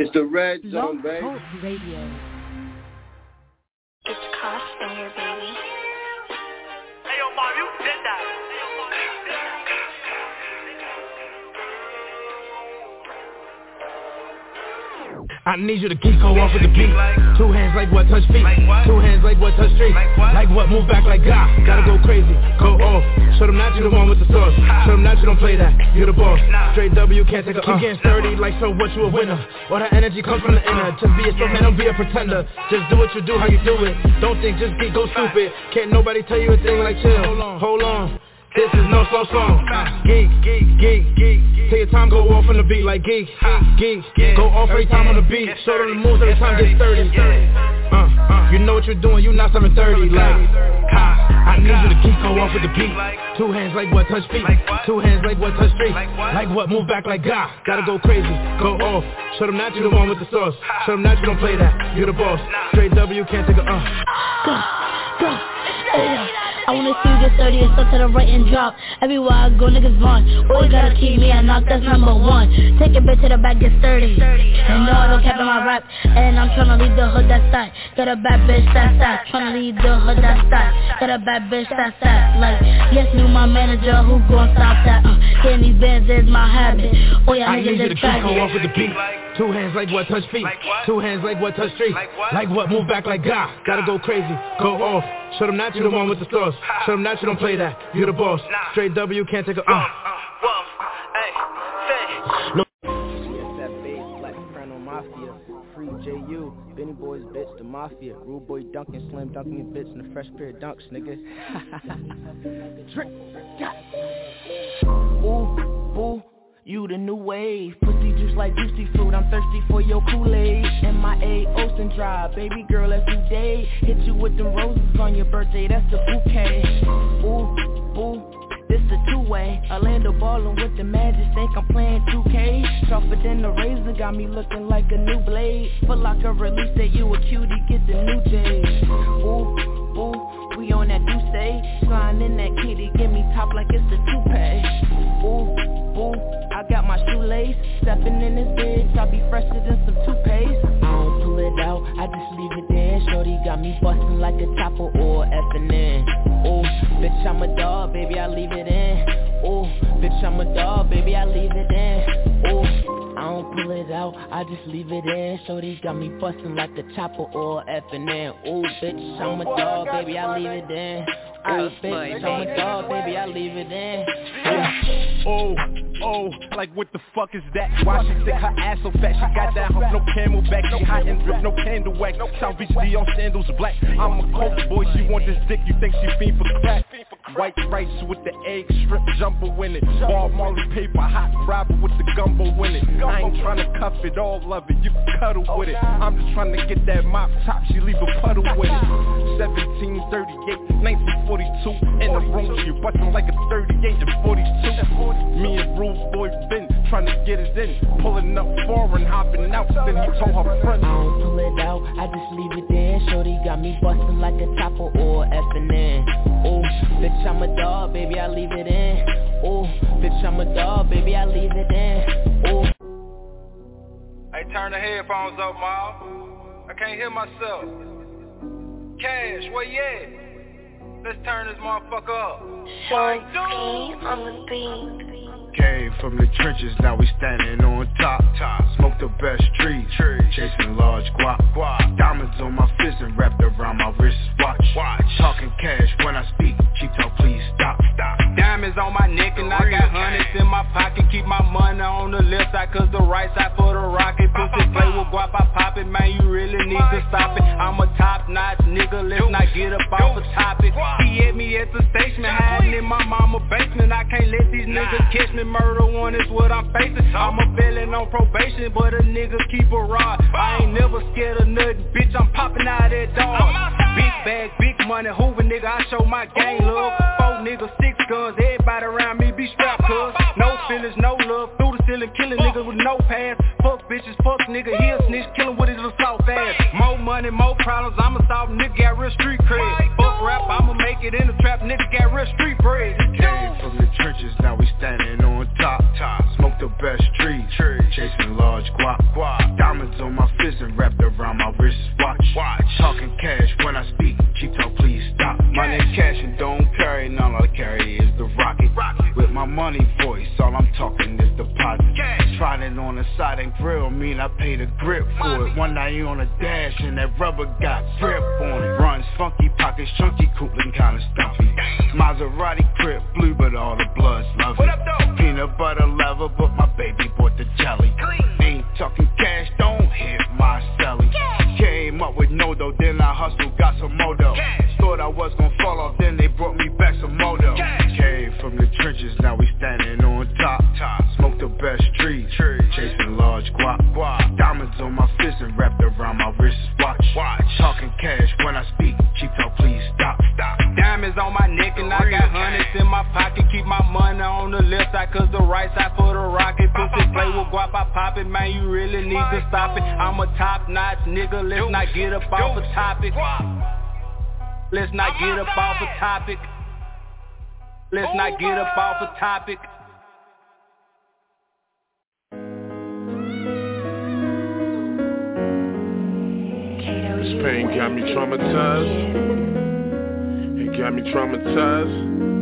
It's the Red Zone, baby. Radio. It's Crossfinger, baby. Hey, yo, Mom, you did that. I need you to keep go off with the beat. Two hands like what touch feet. Two hands like what touch street. Like what move back like God. Gotta go crazy, go off. Show them not you the one with the sauce. Show them not you don't play that. You the boss. Straight W can't take a keep getting sturdy like so what you a winner. All that energy comes from the inner. Just be yourself, man, don't be a pretender. Just do what you do, how you do it. Don't think, just be, go stupid. Can't nobody tell you a thing like chill. Hold on. This is no slow song. Geek. Take your time, go off on the beat like geek. Go off every time on the beat. Show them the moves every time get sturdy. You know what you're doing, you not 730. Like, I need you to keep go off with the beat. Two hands like what touch feet. Two hands like what touch street. Like what move back like God. Gotta go crazy, go off. Show them not you the one with the sauce. Show them not you don't play that. You the boss. Straight W can't take a Go. I wanna see you get 30 and stuck to the right and drop. Everywhere I go, niggas run. Always gotta keep me a knock, that's number one. Take it bitch to the back, get sturdy. And no, I don't cap in my rap. And I'm tryna leave the hood, that's that. Get a bad bitch, that's that. Tryna leave the hood, that's that. Get a bad bitch, that's that. Like, yes, knew my manager, who gon' stop that? Getting these bands is my habit. Oh yeah, niggas just try go off with the beat. Two hands like what touch feet. Two hands like what touch street. Like what move back like God. Gotta go crazy, go off. Show them not you the one with the sauce. Show them not you don't play that. You the boss. Straight W can't take a No. CSF Black Soprano Mafia. Free JU. Benny Boys bitch, the Mafia. Rude Boy Duncan, Slim Duncan and bitch, and the fresh pair of dunks, nigga. Ooh. You the new wave, pussy juice like juicy fruit. I'm thirsty for your Kool-Aid. MIA Ocean Drive, baby girl every day. Hit you with them roses on your birthday, that's the bouquet. Ooh, this the two-way. Orlando ballin' with the Magic, think I'm playing 2K. Sharper than the razor, got me looking like a new blade. Foot Locker release that you a cutie, get the new J. Ooh, we on that Douce. Slime in that kitty, give me top like it's the toupee. Ooh, I got my shoelace. Stepping in this bitch, I be fresher than some toothpaste. I don't pull it out, I just leave it there. Shorty got me bustin' like a chopper or F&N. Ooh, bitch, I'm a dog, baby, I leave it in. Ooh, bitch, I'm a dog, baby, I leave it in. Ooh, I don't pull it out, I just leave it in. Shorty got me bustin' like a chopper or F&N. Ooh, bitch, I'm a dog, baby, I leave it in. Ooh, bitch, I'm a dog, baby, I leave it in. Oh, like what the fuck is that? Why she stick her ass so fat? She got that hump, no camelback. She hot and drip, no candle wax. South Beach Dior sandals black. I'm a coke boy, she want this dick. You think she fiend for crack? White rice with the egg, strip jumbo in it. Ball Marley paper, hot robber with the gumbo in it. I ain't tryna cuff it, all of it, you can cuddle with it. I'm just tryna get that mop top, she leave a puddle with it. 1738, 1942, in the room, she bustin' like a 38 and 42. Me and Rude Boy been tryna get it in, pulling up foreign, hopping out, then he told her friend. I don't pull it out, I just leave it there. Shorty got me bustin' like a chopper or F&N. Ooh, bitch, I'm a dog, baby, I leave it in. Ooh, bitch, I'm a dog, baby, I leave it in. Ooh. Hey, turn the headphones up, Ma. I can't hear myself. Cash, where you at? Let's turn this motherfucker up. Sean P on the beat. Came from the trenches, now we standing on top. Smoke the best trees, chasing large guap. Diamonds on my fist and wrapped around my wrist watch. Talking cash when I speak, she talk please stop. Diamonds on my neck and I got hundreds in my pocket. Keep my money on the left side cause the right side for the rocket. Pussy play with guap, I pop it, man, you really need to stop it. I'm a top notch nigga, let's not get up off the topic. He hit me at the station, hiding in my mama basement. I can't let these niggas catch me, murder one is what I'm facing. I'm a felon on probation, but a nigga keep a rod. I ain't never scared of nothing, bitch, I'm popping out that dog. Big bag, big money, Hoover nigga, I show my gang love. 4 niggas, 6 guns, everybody around me be strapped cuz. No feelings, no love, through the ceiling, killing niggas with no pass. Fuck bitches, fuck nigga, he a snitch, killing with his assault ass. More money, more problems, I'm a soft nigga, got real street cred. Fuck rap, I'ma make it in the trap, nigga got real street bread. Came from the trenches, now we standing on top. Smoke the best trees, chasing large guap. Diamonds on my fist and wrapped around my wrist watch. Talking cash when I speak, she told please stop. Money cash and don't carry, none all I carry is the rocket. With my money voice, all I'm talking is deposit. Tried it on the side and grill, mean I paid a grip for it. One night you on a dash and that rubber got grip on it. Runs funky, pockets chunky, coolin' kinda stuffy. Maserati crib blue, but all the blood's lovely. Peanut butter leather, but my baby bought the jelly. Ain't talking cash, don't hit my celly. Came up with no dough, then I hustled, got some more dough. Thought I was gonna fall off, then they brought me back some more dough. Came from the trenches, now we standing on top. Smoke the best trees, chasing large guap. Diamonds on my fist and wrapped around my wrist watch. Talking cash when I speak, she told please stop. Diamonds on my neck and I got hundreds in my pocket. Keep my money on the left side cause the right side for the rocket. Pussy play with guap, I pop it, man, you really need to stop it. I'm a top notch nigga, let's not get up off a topic. Let's not get up off a topic. Let's not get up off a topic. This pain got me traumatized. It got me traumatized.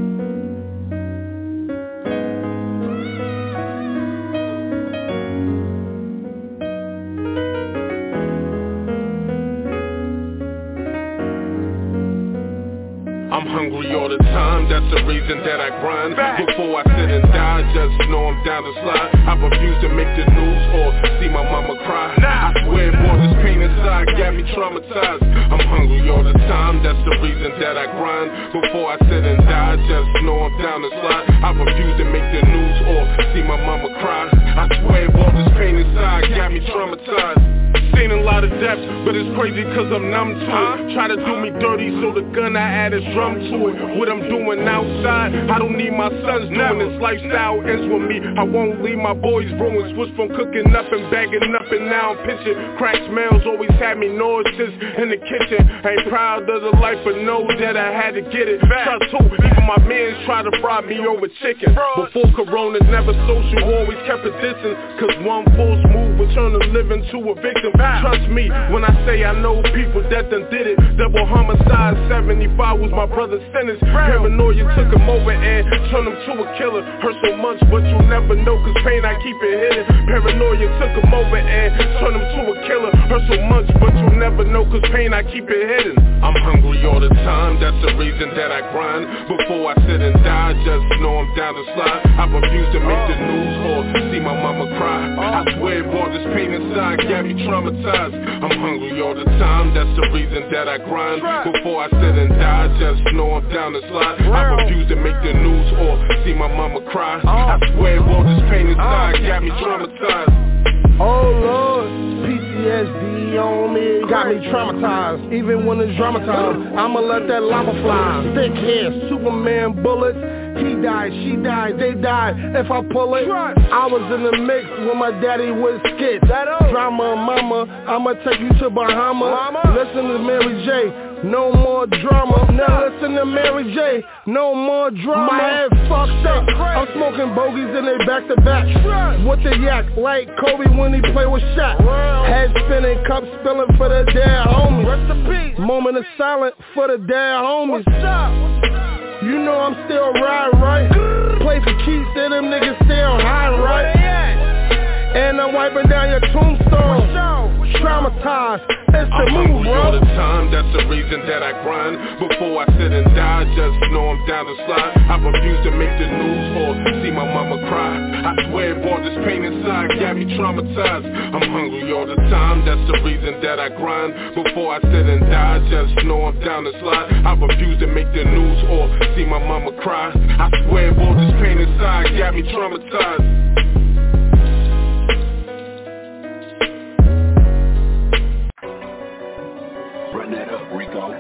I'm hungry all the time, that's the reason that I grind. Before I sit and die, just know I'm down to slide. I refuse to make the news or see my mama cry. I swear all this pain inside got me traumatized. I'm hungry all the time, that's the reason that I grind. Before I sit and die, just know I'm down to slide. I refuse to make the news or see my mama cry. I swear all this pain inside got me traumatized. Seen a lot of depth, but it's crazy cause I'm numb to it. Try to do me dirty, so the gun I add is drum to it. What I'm doing outside, I don't need my sons doing this. Lifestyle ends with me, I won't leave my boys ruined. Switch from cooking up and bagging up, and now I'm pitching. Crack smells always had me nauseous in the kitchen. Ain't proud of the life, but know that I had to get it. Trust who, even my mans try to fry me over chicken. Before Corona, never social, always kept a distance. Cause one false move would turn a living to a victim. Trust me when I say I know people that done did it. Double homicide, 75 was my brother's sentence. Paranoia took him over and turned him to a killer. Hurt so much but you'll never know cause pain I keep it hidden. Paranoia took him over and turned him to a killer. Hurt so much but you'll never know cause pain I keep it hidden. I'm hungry all the time, that's the reason that I grind. Before I sit and die, just know I'm down to slide. I refuse to make the news or see my mama cry. I swear all this pain inside got me traumatized. I'm hungry all the time, that's the reason that I grind. Before I sit and die, just know I'm down to slide. I refuse to make the news or see my mama cry. I swear all this pain inside got me traumatized. Oh Lord, PTSD on me, got me traumatized. Even when it's dramatized, I'ma let that llama fly. Thick hair, Superman bullets. He died, she died, they died. If I pull it, I was in the mix when my daddy was skits. Drama, mama, I'ma take you to Bahamas. Listen to Mary J. No more drama. Now listen to Mary J. No more drama. My head fucked up. I'm smoking bogeys and they back to back. With the yak like Kobe when he play with Shaq. Head spinning, cup spilling for the dead homies. Moment of silence for the dead homies. You know I'm still riding right. Play for keys, say them niggas still hiding right. And I'm wiping down your tombstone. Traumatized, it's the move, bro. All the time, that's the reason that I grind. Before I sit and die, just know I'm down to slide. I refuse to make the news or see my mama cry. I swear all this pain inside got me traumatized. I'm hungry all the time, that's the reason that I grind. Before I sit and die, just know I'm down to slide. I refuse to make the news or see my mama cry. I swear all this pain inside got me traumatized. Run that up, Rico.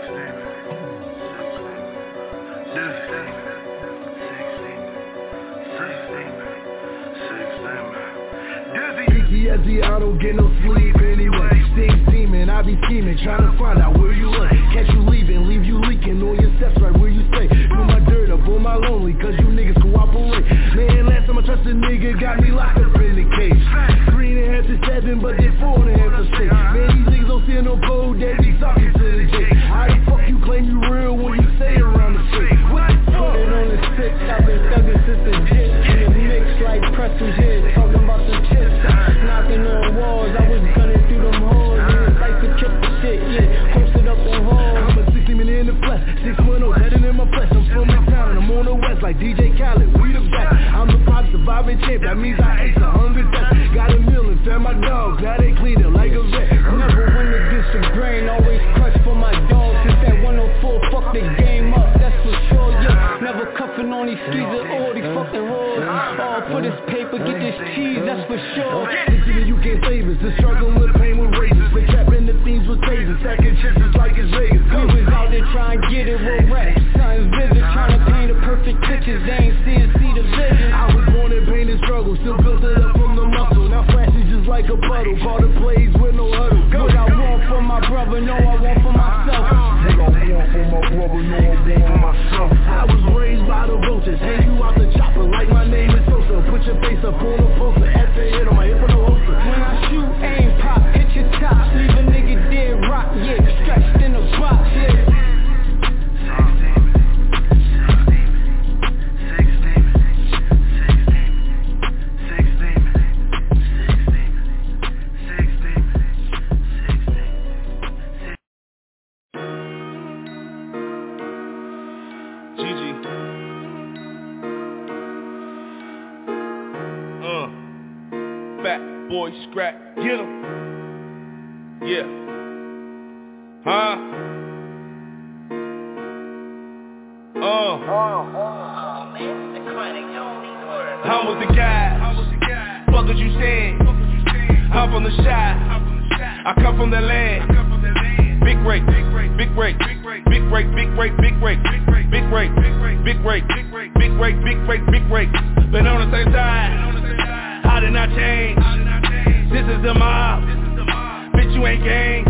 PTSD, I don't get no sleep anyway. Stink seeming, I be scheming, trying to find out where you at. Catch you leaving, leave you leaking on your steps right where you stay. Do my dirt up on my lonely, cause you niggas cooperate. Man, last time I trusted a nigga got me locked up in the cage. 3.5 to 7 nothing but this 4.5%. Man, these niggas don't see no code, they be talking to the J. How the fuck you claim you real when you say around the shit? What the fuck? Put it on the 6, I've been thugging since the jet. In the mix like Preston Head, talking about some shit. Knocking on walls, I was gunning through them holes. Yeah, like to kill the shit, yeah, posted up on halls. I'm a 60 minute in the flesh, 610, headed in my flesh. I'm from the town and I'm on the west like DJ Khaled, we the best. I'm the pop surviving champ, that means I ace 100 deaths. Got a million, fed my dogs, now they clean it like a vet. Never win against the grain, always clutch for my dogs. Since that 104, fuck the game up, that's for sure, yeah. Never cuffing on these skis or all these fucking hoes. All for this paper, get this cheese, that's for sure. Listen, you can't save us, the struggle with pain with razors. The cap and the themes with tasers, stacking chips just like it's Vegas. We was out there trying to get it real rap, something vivid, trying to paint a perfect picture, they ain't see the vision. I was born in pain and struggle, still built it up from the muscle. Now flashy just like a puddle, call the plays with no huddle. What I want for my brother, no I want for myself. What I want for my brother, no I want for myself. I was raised by the vultures, hang you out the chopper like my name is Sosa. Put your face up on the poster, at the head on my hip on the holster. When I shoot, aim, pop, hit your top, leave a nigga dead rock, yeah, stretched in a box, yeah. Boy, scrap, get him. Yeah. Huh? I'm with the guys. Fuck what you saying? I'm from the shop. I come from the land. Big rake, big rake, big rake, big rake, big rake, big rake, big rake, big rake, big rake, big rake, big rake, big rake, big rake, big rake. Been on the same side. I did not change. This is the mob. Bitch, you ain't gang.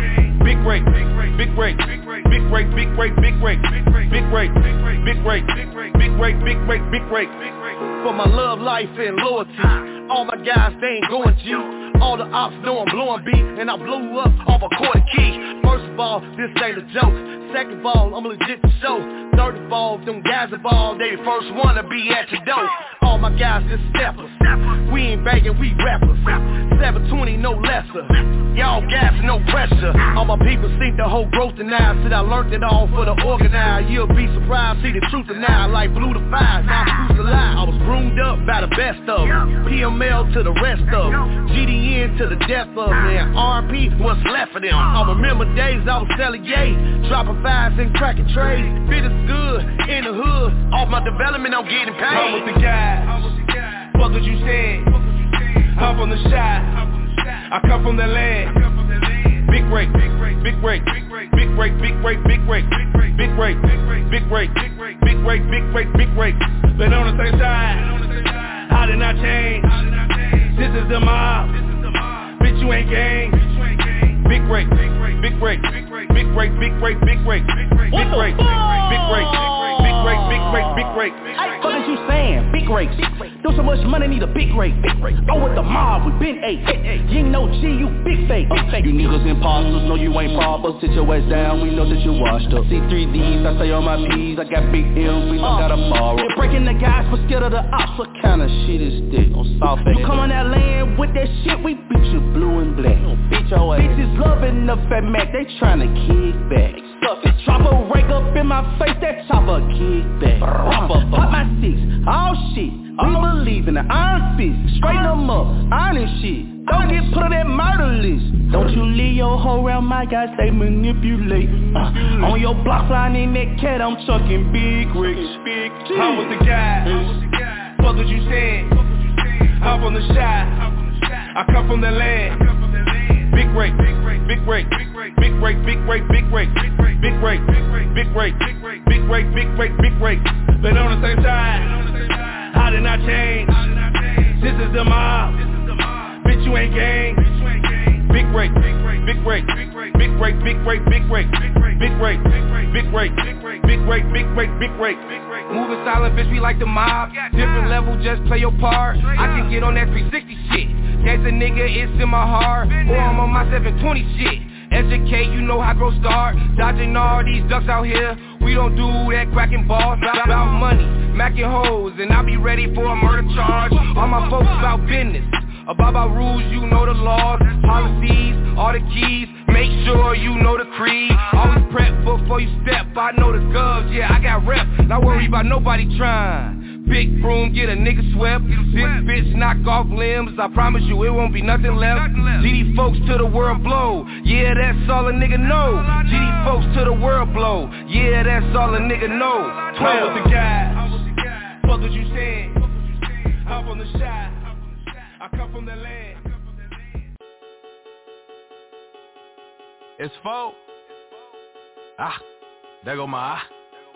Big rake, big rake, big rake, big rake, big rake, big rake, big rake, big rake, big rake, big rake, big rake, big rake, big rake, big rake. For my love life and loyalty, all my guys they ain't going to. All the ops know I'm blowing beat, and I blew up off a quarter key. First of all, this ain't a joke. Second of all, I'm legit to show. Third of all, them guys involved, they the first one to be at your door. All my guys just steppers. We ain't begging, we rappers. 720, no lesser. Y'all gas, no pressure. All my people seen the whole growth and now. Said I learned it all for the organized. You'll be surprised, see the truth and now. Like blue to five, now who's the lie? I was groomed up by the best of them. PML to the rest of them. GDN to the death of them. And RP, what's left of them. I remember days I was selling yay, dropping fives and cracking trays. Fit is good, in the hood. Off my development, I'm getting paid. I'm with the guys. Fuck what you said. I'm from the shop. I come from the land. Big rake, big rake, big rake, big rake, big rake, big rake, big rake, big rake, big rake, big rake, big rake, big rake, big rake. Been on the same side. I did not change. This is the mob. Bitch, you ain't gang. Big rake, big rake, big rake, big rake, big rake, big rake, big rake, big rake, big rake, big rake, big rake, big rake, big rake. What is you saying? Big rake. Do so much money, need a big rake. Oh, with the mob, we been eight. You ain't no G, you big fake. You niggas imposters, know you ain't proper. Sit your ass down, we know that you washed up. C3Ds, I say on my P's. I got big M's, we don't gotta borrow. They're breaking the guys for scared of the ops. What kind of shit is this? On South You come on that land with that shit, we beat you blue and black. Beat your ass. Bitches loving the fat Mac, they tryna kick back. Chopper rake up in my face, that chopper kick back. Pop my six, all shit. We believe in the iron fist. Straighten them up, ironing shit. Don't get put on that murder list. Don't you leave your hoe around my guys, they manipulate. On your block flying in that cat, I'm chucking big rigs. I'm with the guys. Fuck what you said. I'm from the shop. I come from the land. Big rake, big rake, big rake, big rake, big rake, big rake, big rake, big rake, big rake, big rake, big rake, big rake, big rake, big rake. Been on the same side. I did not change. This is the mob. Bitch, you ain't gang. Big rake, big rake, big rake, big rake, big rake, big rake, big rake, big rake, big rake, big rake, big rake, big rake, big rake. Moving silent, bitch, we like the mob. Different level, just play your part. I can get on that 360 shit. Gangsta nigga, it's in my heart. Or I'm on my 720 shit. Educate, you know how growth start. Dodging all these ducks out here. We don't do that cracking balls. About money, macking hoes, and I be ready for a murder charge. All my folks about business. About rules, you know the laws, policies, all the keys. Make sure you know the creed. Always prep before you step. I know the govs, yeah, I got rep. Not worry about nobody trying. Big broom, get a nigga swept. This bitch knock off limbs. I promise you it won't be nothing left. GD folks to the world blow. Yeah, that's all a nigga know. GD folks to the world blow. Yeah, that's all a nigga know. 12. I was the guy. Fuck what you saying. Hop on the shot. I come from the land. It's 4. There go my eye.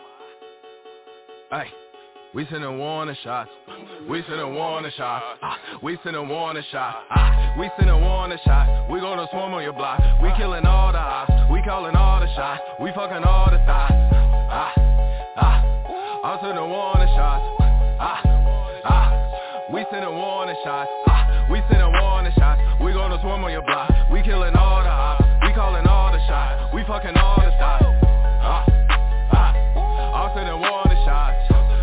Hey. We sending warning shots. We sending warning shots. We sending warning shots. We sending warning shots. We gonna swarm on your block. We killing all the ops. We calling all the shots. We fucking all the thoughts. I'm sending warning shots. We sending warning shots. We sending warning shots. We gonna swarm on your block. We killing all the ops. We calling all the shots. We fucking all the thoughts. I'm sending warning shots.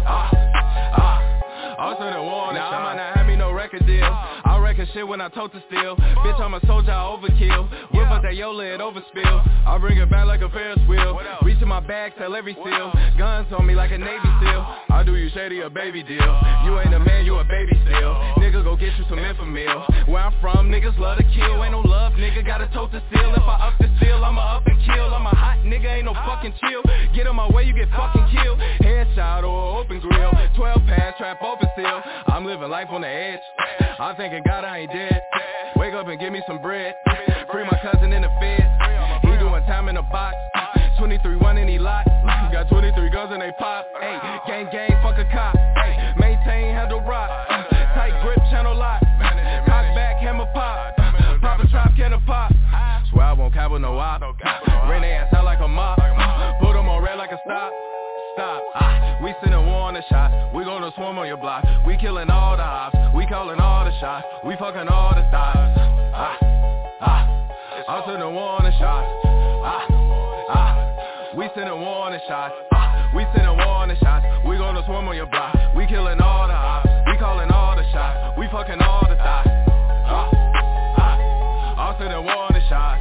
Now I might not have me no record deal. I record shit when I tote to steal. Bitch, I'm a soldier, I overkill. Whip up that Yola, it overspill. I bring it back like a Ferris wheel. Reach in my bag, tell every seal. Guns on me like a Navy SEAL. I do you shady a baby deal. You ain't a man, you a baby still. Nigga go get you some infamil. Where I'm from, niggas love to kill. Ain't no love, nigga, gotta tote the steel. If I up the steel, I'ma up and kill. I'm a hot nigga, ain't no fucking chill. Get on my way, you get fucking killed. Headshot or open grill. 12 pass, trap open still. I'm living life on the edge. I'm thinking God I ain't dead. Wake up and give me some bread. Free my cousin in the fed. He doing time in the box. 23-1 in he lot. Got 23 guns in they pop. Hey, gang, fuck a cop. Hey, maintain, handle rock. Tight grip, channel lock. Cock back, hammer pop. Pop a trap, can a pop. Swear I won't cap with no op. Ran they ass out like a mop. Put them on red like a stop. We sending warning shots. We gonna swarm on your block. We killing all the ops. We calling all the shots. We fucking all the thoughts. I'm sending warning shots. We sending warning shots. We sending warning shots. We gonna swarm on your block. We killing all the ops. We calling all the shots. We fucking all the thoughts. I'm sending warning shots.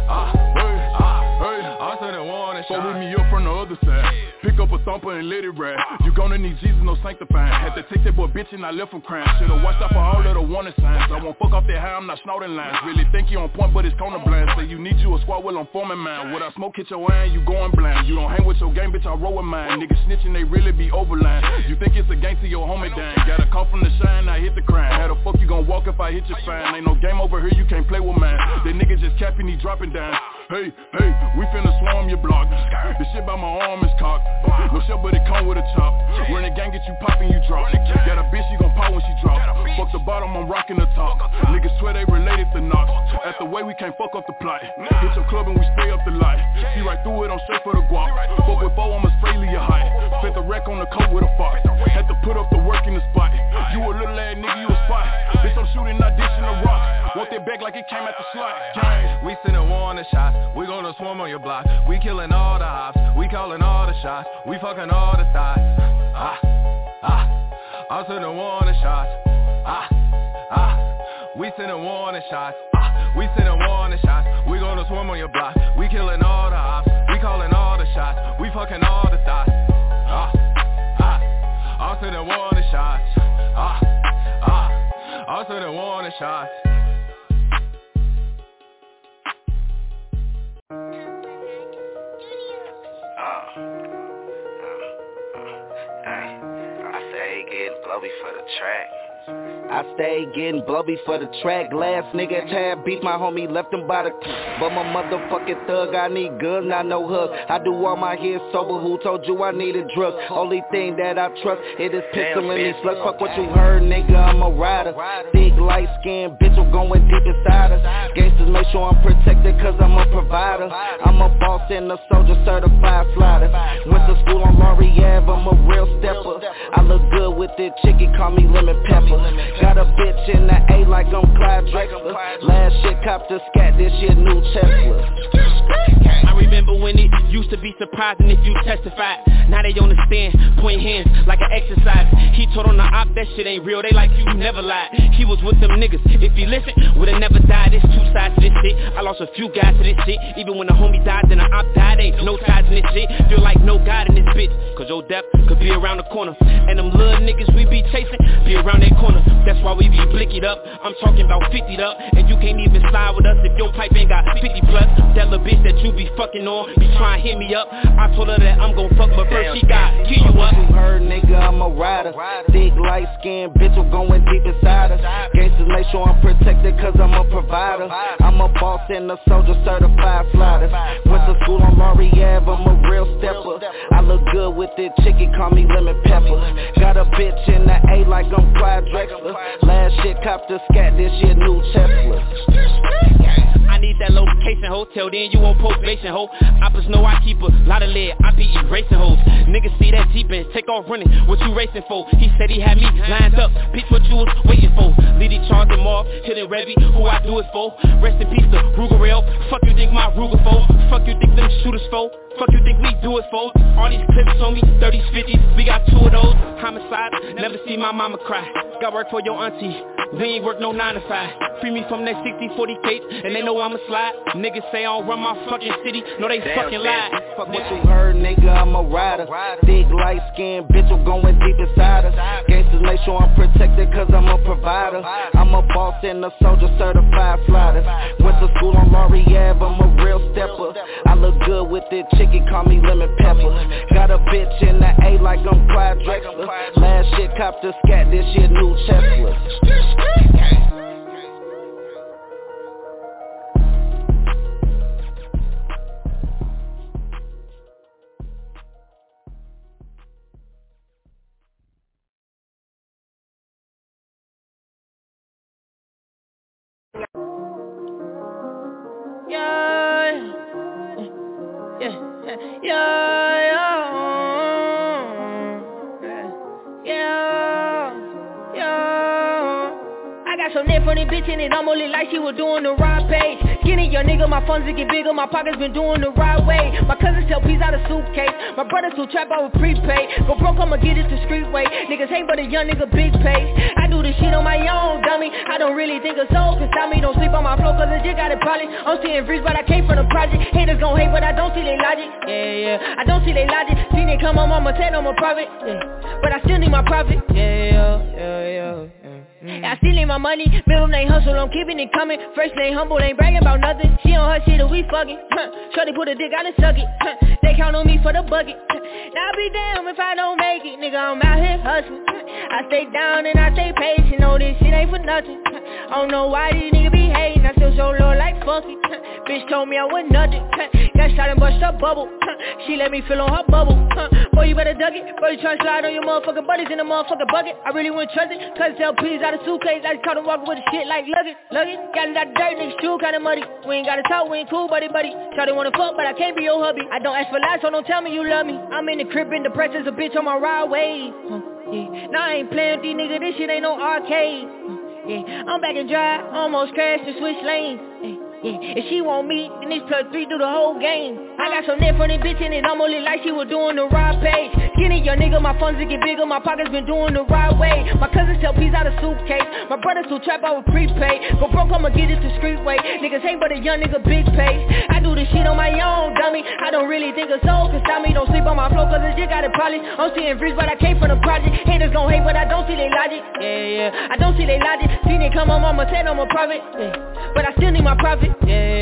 I'm sending warning shots. So with me up from the other side. Pick up a thumper and let it ride. You gonna need Jesus, no sanctifying. Had to take that boy bitch and I left him crying. Should've watched out for all of the warning signs. I won't fuck off that high, I'm not snorting lines. Really think you on point, but it's corner blind. Say you need you a squad, well I'm forming mine. What I smoke, hit your iron, you going blind. You don't hang with your gang, bitch, I roll with mine. Niggas snitching, they really be overline. You think it's a gang to your homie dang. Got a call from the shine, I hit the crime. How the fuck you gon' walk if I hit your fine? Ain't no game over here, you can't play with mine. That nigga just capping, he dropping down. Hey, we finna swarm your block. The shit by my arm is cocked. No shit but it come with a chop. When the gang get you poppin', you drop. Got a bitch, she gon' pop when she drop. Fuck the bottom, I'm rockin' the top. Niggas swear they related to Knox. That's the way we can't fuck up the plot. Hit your club and we spray up the light. See right through it, I'm straight for the guap. Fuck with foe, I'ma spray Leah high. Fit the wreck on the coat with a fox. Had to put up the work in the spot. You a little ass nigga, you a spot. Bitch, I'm shooting, not dishing the rock. Want that back like it came at the slot. We sending warning shots. We gonna swarm on your block. We killing all the ops. We calling all the shots. We fucking all the thoughts. I'm sending warning shots. We sending warning shots. We sending warning shots. We gonna swarm on your block. We killing all the ops. We calling all the shots. We fucking all the thoughts. I'm sending warning shots. I'm sending warning shots. Blubby for the track. I stay getting blubby for the track. Last nigga had beef, my homie left him by the but my motherfucking thug, I need guns, not no hug. I do all my hair sober, who told you I need a drug? Only thing that I trust, it is pistol and these slugs. Fuck what you heard, nigga, I'm a rider. Big light skin, bitch, I'm going deep inside us. Gangsters make sure I'm protected cause I'm a provider. I'm a boss and a soldier, certified slider. Went to school on Laurie Ave, I'm a real stepper. I look good with it, chicken, call me lemon pepper. Got a bitch in the A like I'm Clyde Drexler. Last shit copped a scat, this shit new Tesla. I remember when it used to be surprising if you testified. Now they on the stand, point hands like an exercise. He told on the op that shit ain't real, they like you never lied. He was with them niggas, if he listened, would've never died. There's two sides to this shit, I lost a few guys to this shit. Even when the homie died, then the op died, ain't no ties in this shit. Feel like no God in this bitch, cause your death could be around the corner. And them little niggas we be chasing, be around that corner. That's why we be blickied up, I'm talking about 50'd up. And you can't even slide with us if your pipe ain't got 50 plus. That little bitch that you be fucking on, be trying to hit me up. I told her that I'm gon' fuck, but first she got kill you up. You heard, nigga, I'm a rider. Thick, light skin, bitch, I'm going deep inside her. Gangsters make sure I'm protected cause I'm a provider. I'm a boss and a soldier, certified slider. Went to school on Laurie Ave, I'm a real stepper. I look good with it, chicken, call me lemon pepper. Got a bitch in the A like I'm Clyde Drexler. Last shit copped a scat, this shit new Tesla. I need that location hotel, then you on probation, ho. Oppas know I keep a lot of lead, I be erasing hoes. Niggas see that Jeep and take off running, what you racing for? He said he had me lined up, bitch, what you was waiting for? Lead charge them off, hitting Revy, who I do it for? Rest in peace to Ruger Rail, fuck you think my Ruger for? Fuck you think them shooters for? Fuck you think we do it for? All these clips on me, 30s, 50s, we got 2 of those. Homicide, never see my mama cry. Got work for your auntie, we ain't work no 9 to 5. Free me from that 60-40 case, and they know I'ma slide. Niggas say I don't run my fucking city, no they fucking lie. Fuck what you heard, nigga, I'm a rider. Thick, light skin, bitch, I'm going deep inside her. Gangsters make sure I'm protected cause I'm a provider. I'm a boss and a soldier, certified slider. Went to school on Laurie Ave, I'm a real stepper. I look good with it, chicken, call me lemon pepper. Got a bitch in the A like I'm Clyde Drexler. Last shit copped a scat, this shit new Tesla. And I'm only like she was doing the right page. Skinny young nigga, my funds to get bigger, my pockets been doing the right way. My cousins sell peas out of suitcase, my brothers who trap out with prepaid. Go broke, I'ma get it the street way. Niggas hate but a young nigga big pay. I do this shit on my own, dummy. I don't really think a soul can stop me. Don't sleep on my floor cause I just got it probably. I'm seeing freeze but I came from the project. Haters gon' hate but I don't see they logic. Yeah, I don't see they logic. Seen it come on, mama said I'm a prophet. Yeah, but I still need my profit. Yeah. I still need my money, middle name hustle, I'm keeping it coming. First name humble, ain't bragging about nothing. She on her shit and we fucking Shorty put a dick out and suck it They count on me for the bucket Now be damn if I don't make it. Nigga, I'm out here hustling. I stay down and I stay patient. Know this shit ain't for nothing. I don't know why these niggas be hating. I still so low like fuck it. Bitch told me I was nothing. Got shot and bust her bubble. She let me fill on her bubble. Boy, you better duck it. Boy, you tryna slide on your motherfucking buddies in the motherfucking bucket. I really wouldn't trust it. Cause sell peas out of suitcase. I just caught him walking with the shit like luggage. Got it out the dirt, niggas true kinda muddy. We ain't gotta talk, we ain't cool, buddy. Shawty wanna fuck, but I can't be your hubby. I don't ask for lies, so don't tell me you love me. I'm in the crib in the press as a bitch on my ride wave. Now I ain't playing with these niggas, this shit ain't no arcade. I'm back and dry, almost crashed and switch lanes. If she want me, then this +3 do the whole game. I got some net from this bitch and it I'm only like she was doing the right page. Skinny young nigga, my funds to get bigger, my pockets been doing the right way. My cousins sell peas out of suitcase, my brothers who trap out with prepaid. Go broke, I'ma get it the street way. Niggas hate but a young nigga big pay. I do this shit on my own, dummy. I don't really think a soul can stop me. Don't sleep on my floor cause I just got it probably. I'm seeing freeze but I came from the project. Haters gon' hate but I don't see they logic. I don't see they logic. Seen it come on, mama said I'm a prophet. But I still need my profit.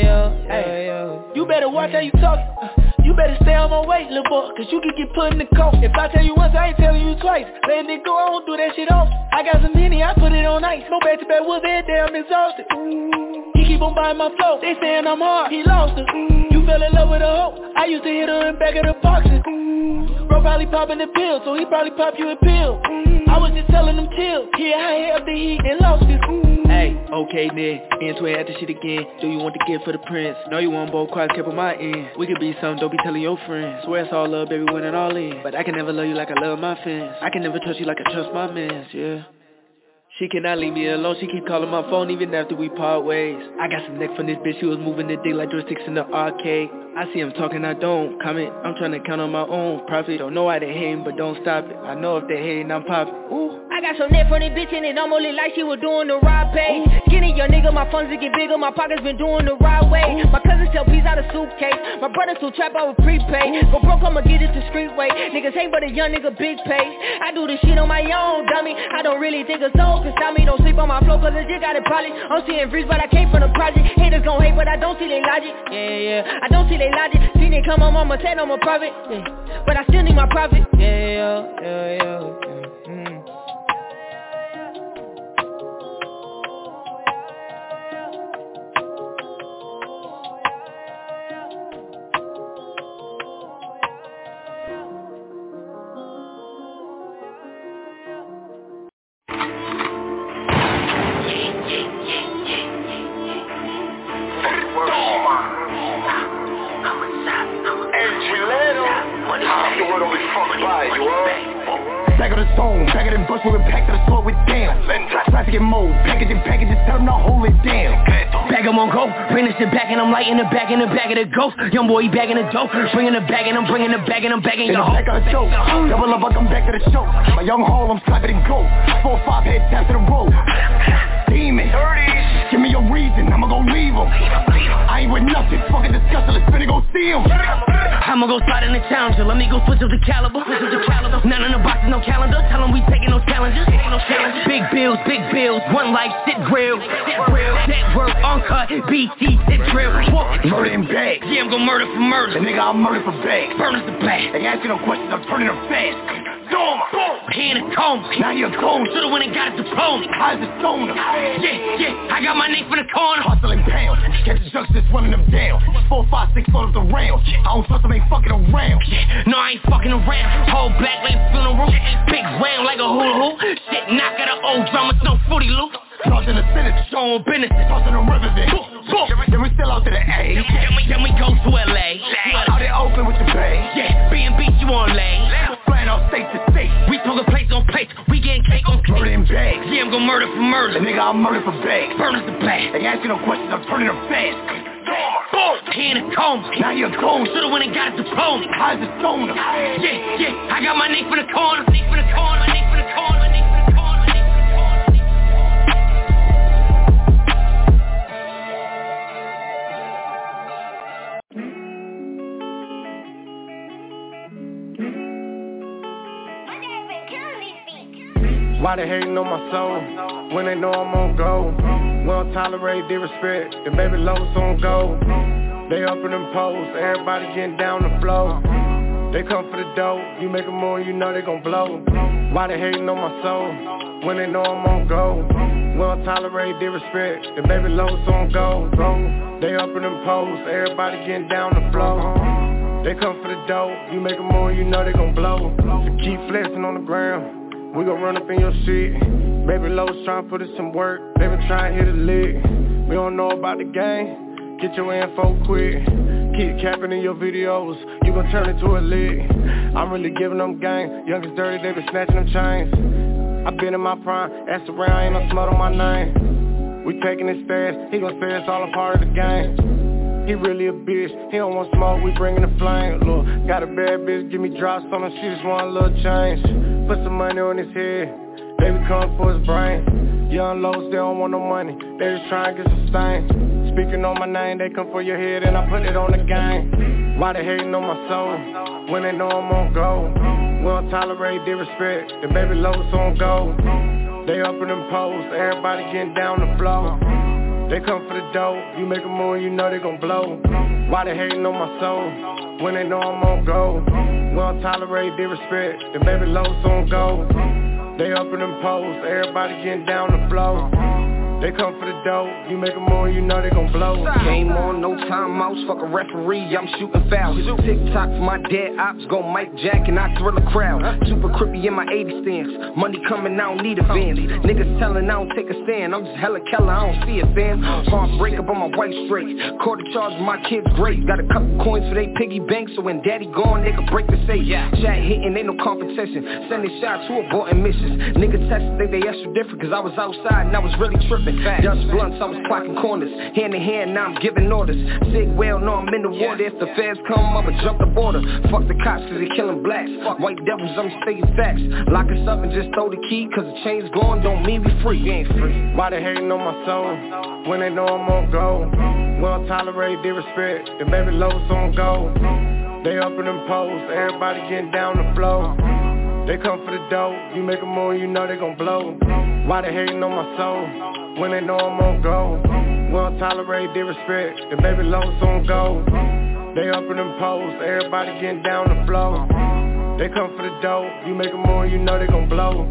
You better watch how you talk. You better stay on my way, little boy, cause you can get put in the coat. If I tell you once, I ain't telling you twice. Letting it go, I don't do that shit off. I got some Henny, I put it on ice. No back to back with every day, I'm exhausted. He keep on buying my flow. They saying I'm hard, he lost her. You fell in love with a hoe. I used to hit her in back of the boxes. Bro probably popping the pill, so he probably pop you a pill. I was just telling him chill. Yeah, I held the heat and lost it. Hey, okay then, into it at the shit again. Do you want the gift for the prince? No, you want both cards kept on my end. We could be something, don't be telling your friends. Swear it's all love, baby, when it all in. But I can never love you like I love my fans. I can never trust you like I trust my mans, yeah. She cannot leave me alone, she keep calling my phone even after we part ways. I got some neck from this bitch, she was moving the dick like joysticks in the arcade. I see him talking, I don't comment. I'm trying to count on my own profit. Don't know why they hating, but don't stop it. I know if they hating, I'm popping. Ooh. I got some neck from this bitch and it almost look like she was doing the right pay. Skinny young nigga, my funds get bigger, my pockets been doing the right way. My cousins sell peas out of suitcase. My brother still trap over prepaid. Go broke, I'ma get it the street way. Niggas hate but a young nigga big pay. I do this shit on my own, dummy. I don't really think a soul can stop me. Don't sleep on my flow cause I just got it probably. I'm seeing breeze but I came from the project. Haters gon' hate but I don't see they logic. Yeah, I don't see they logic. Seen it come on, mama said I'm a private. Yeah. But I still need my profit. Yeah. Back of the stone, back of them bush, we packed to the store with damn. Traffic and mode, packages, tell them to hold it down. Back I'm on go, bring this shit back and I'm lighting the back in the back of the ghost. Young boy, he bagging the dope, bringing the bag and I'm bringing the bag and I'm bagging your back of the show, double up, I come back to the show. My young haul, I'm slapping and go. 4-5 head tap to the road. Demon, give me your reason, I'ma go leave him. I ain't with nothing, fucking disgusting, let's finna go see him. I'ma go slide in the challenger, let me go switch up the caliber. None in the boxes, no calendar, tell them we taking no challenges. Big bills, one life, sit grill. That work, uncut, BT, sit drill. Murder in bags. Yeah, I'm gon' murder for murder. The nigga, I'm murder for bags. Burners the black. They ask you no questions, I'm turning them fast. He in a coma. Now you're gone. Should've went and got a diploma. How's the stoner? Yeah, I got my name for the corner. Hustling pounds, catch the junks, just running them down. 4, 5, 6 photos around. I don't trust them, ain't fucking around. No, I ain't fucking around. Whole black like funeral. Big round like a hula hoop. Shit, knock out an old drama, no footy loop. Lost in the Senate, showing business. Tossing them rivers in. Then we still out to the A. Then we go to LA. Out there open with the bay. Yeah, B&B, you on lay. Flying off state to state. We talking plates on plates. We getting cake on cake. Murder in bags. Yeah, I'm gon' murder for murder. The nigga, I'm murder for bags. Burners the black. They ask you no questions, I'm turning them fast. He in a coma. Now you're gone. Should've went and got a diploma. How's the stoner? Yeah, I got my name for the corner. Why they hating on my soul when they know I'm on go? We don't tolerate disrespect, the baby lows on go. They up in them poles, everybody getting down the floor. They come for the dough, you make a move, you know they gon' blow. Why they hating on my soul when they know I'm on go? We don't tolerate disrespect, the baby lows on go. They up in them poles, everybody getting down the floor. They come for the dough, you make a move, you know they gon' blow. So keep flexing on the ground. We gon' run up in your shit. Baby Lowe's tryna put in some work. They been tryna hit a lick. We don't know about the game. Get your info quick. Keep capping in your videos. You gon' turn into a lick. I'm really giving them game. Youngest dirty, they been snatching them chains. I been in my prime. Ask around, ain't no smut on my name. We taking his fast. He gon' say it's all a part of the game. He really a bitch, he don't want smoke, we bringin' the flame. Look, got a bad bitch, give me drops on her, she just want a little change. Put some money on his head, they be coming for his brain. Young lows, they don't want no money, they just tryna get some stain. Speaking on my name, they come for your head and I put it on the game. Why they hating on my soul, when they know I'm on go? We don't tolerate disrespect, the baby lows on go. They up in them poles, everybody getting down the floor. They come for the dough, you make a move, you know they gon' blow. Why they hating on my soul, when they know I'm on go? We don't tolerate disrespect, the baby lows on go. They up in them poles, everybody getting down the floor. They come for the dough, you make them more, you know they gon' blow. Game on, no timeouts, fuck a referee, I'm shooting fouls. TikTok for my dead ops, go Mike Jack and I thrill a crowd. Super crippy in my 80 stance, money coming, I don't need a van. Niggas telling I don't take a stand, I'm just hella Keller, I don't see a fan. Heartbreak up on my wife straight, quarter charge my kids great. Got a couple coins for they piggy bank, so when daddy gone, they can break the safe. Chat hitting, ain't no competition, sending shots to aborting missions. Niggas tested, think they extra different, cause I was outside and I was really tripping. Dutch blunts, I was clocking corners, hand in hand, now I'm giving orders. Sig well, know I'm in the water, if the feds come, I'ma jump the border. Fuck the cops cause they killing blacks, white devils, I'm stating facts. Lock us up and just throw the key, cause the chain's gone, don't mean we free, we ain't free. Why they hating on my soul, when they know I'm on go? We don't tolerate disrespect, the baby lows on go. They up in them posts, everybody getting down the floor. They come for the dough, you make them more, you know they gon' blow. Why they hating on my soul, when they know I'm on go? We don't tolerate disrespect, the baby lows on go. They up in them posts, everybody getting down the floor. They come for the dough, you make them more, you know they gon' blow.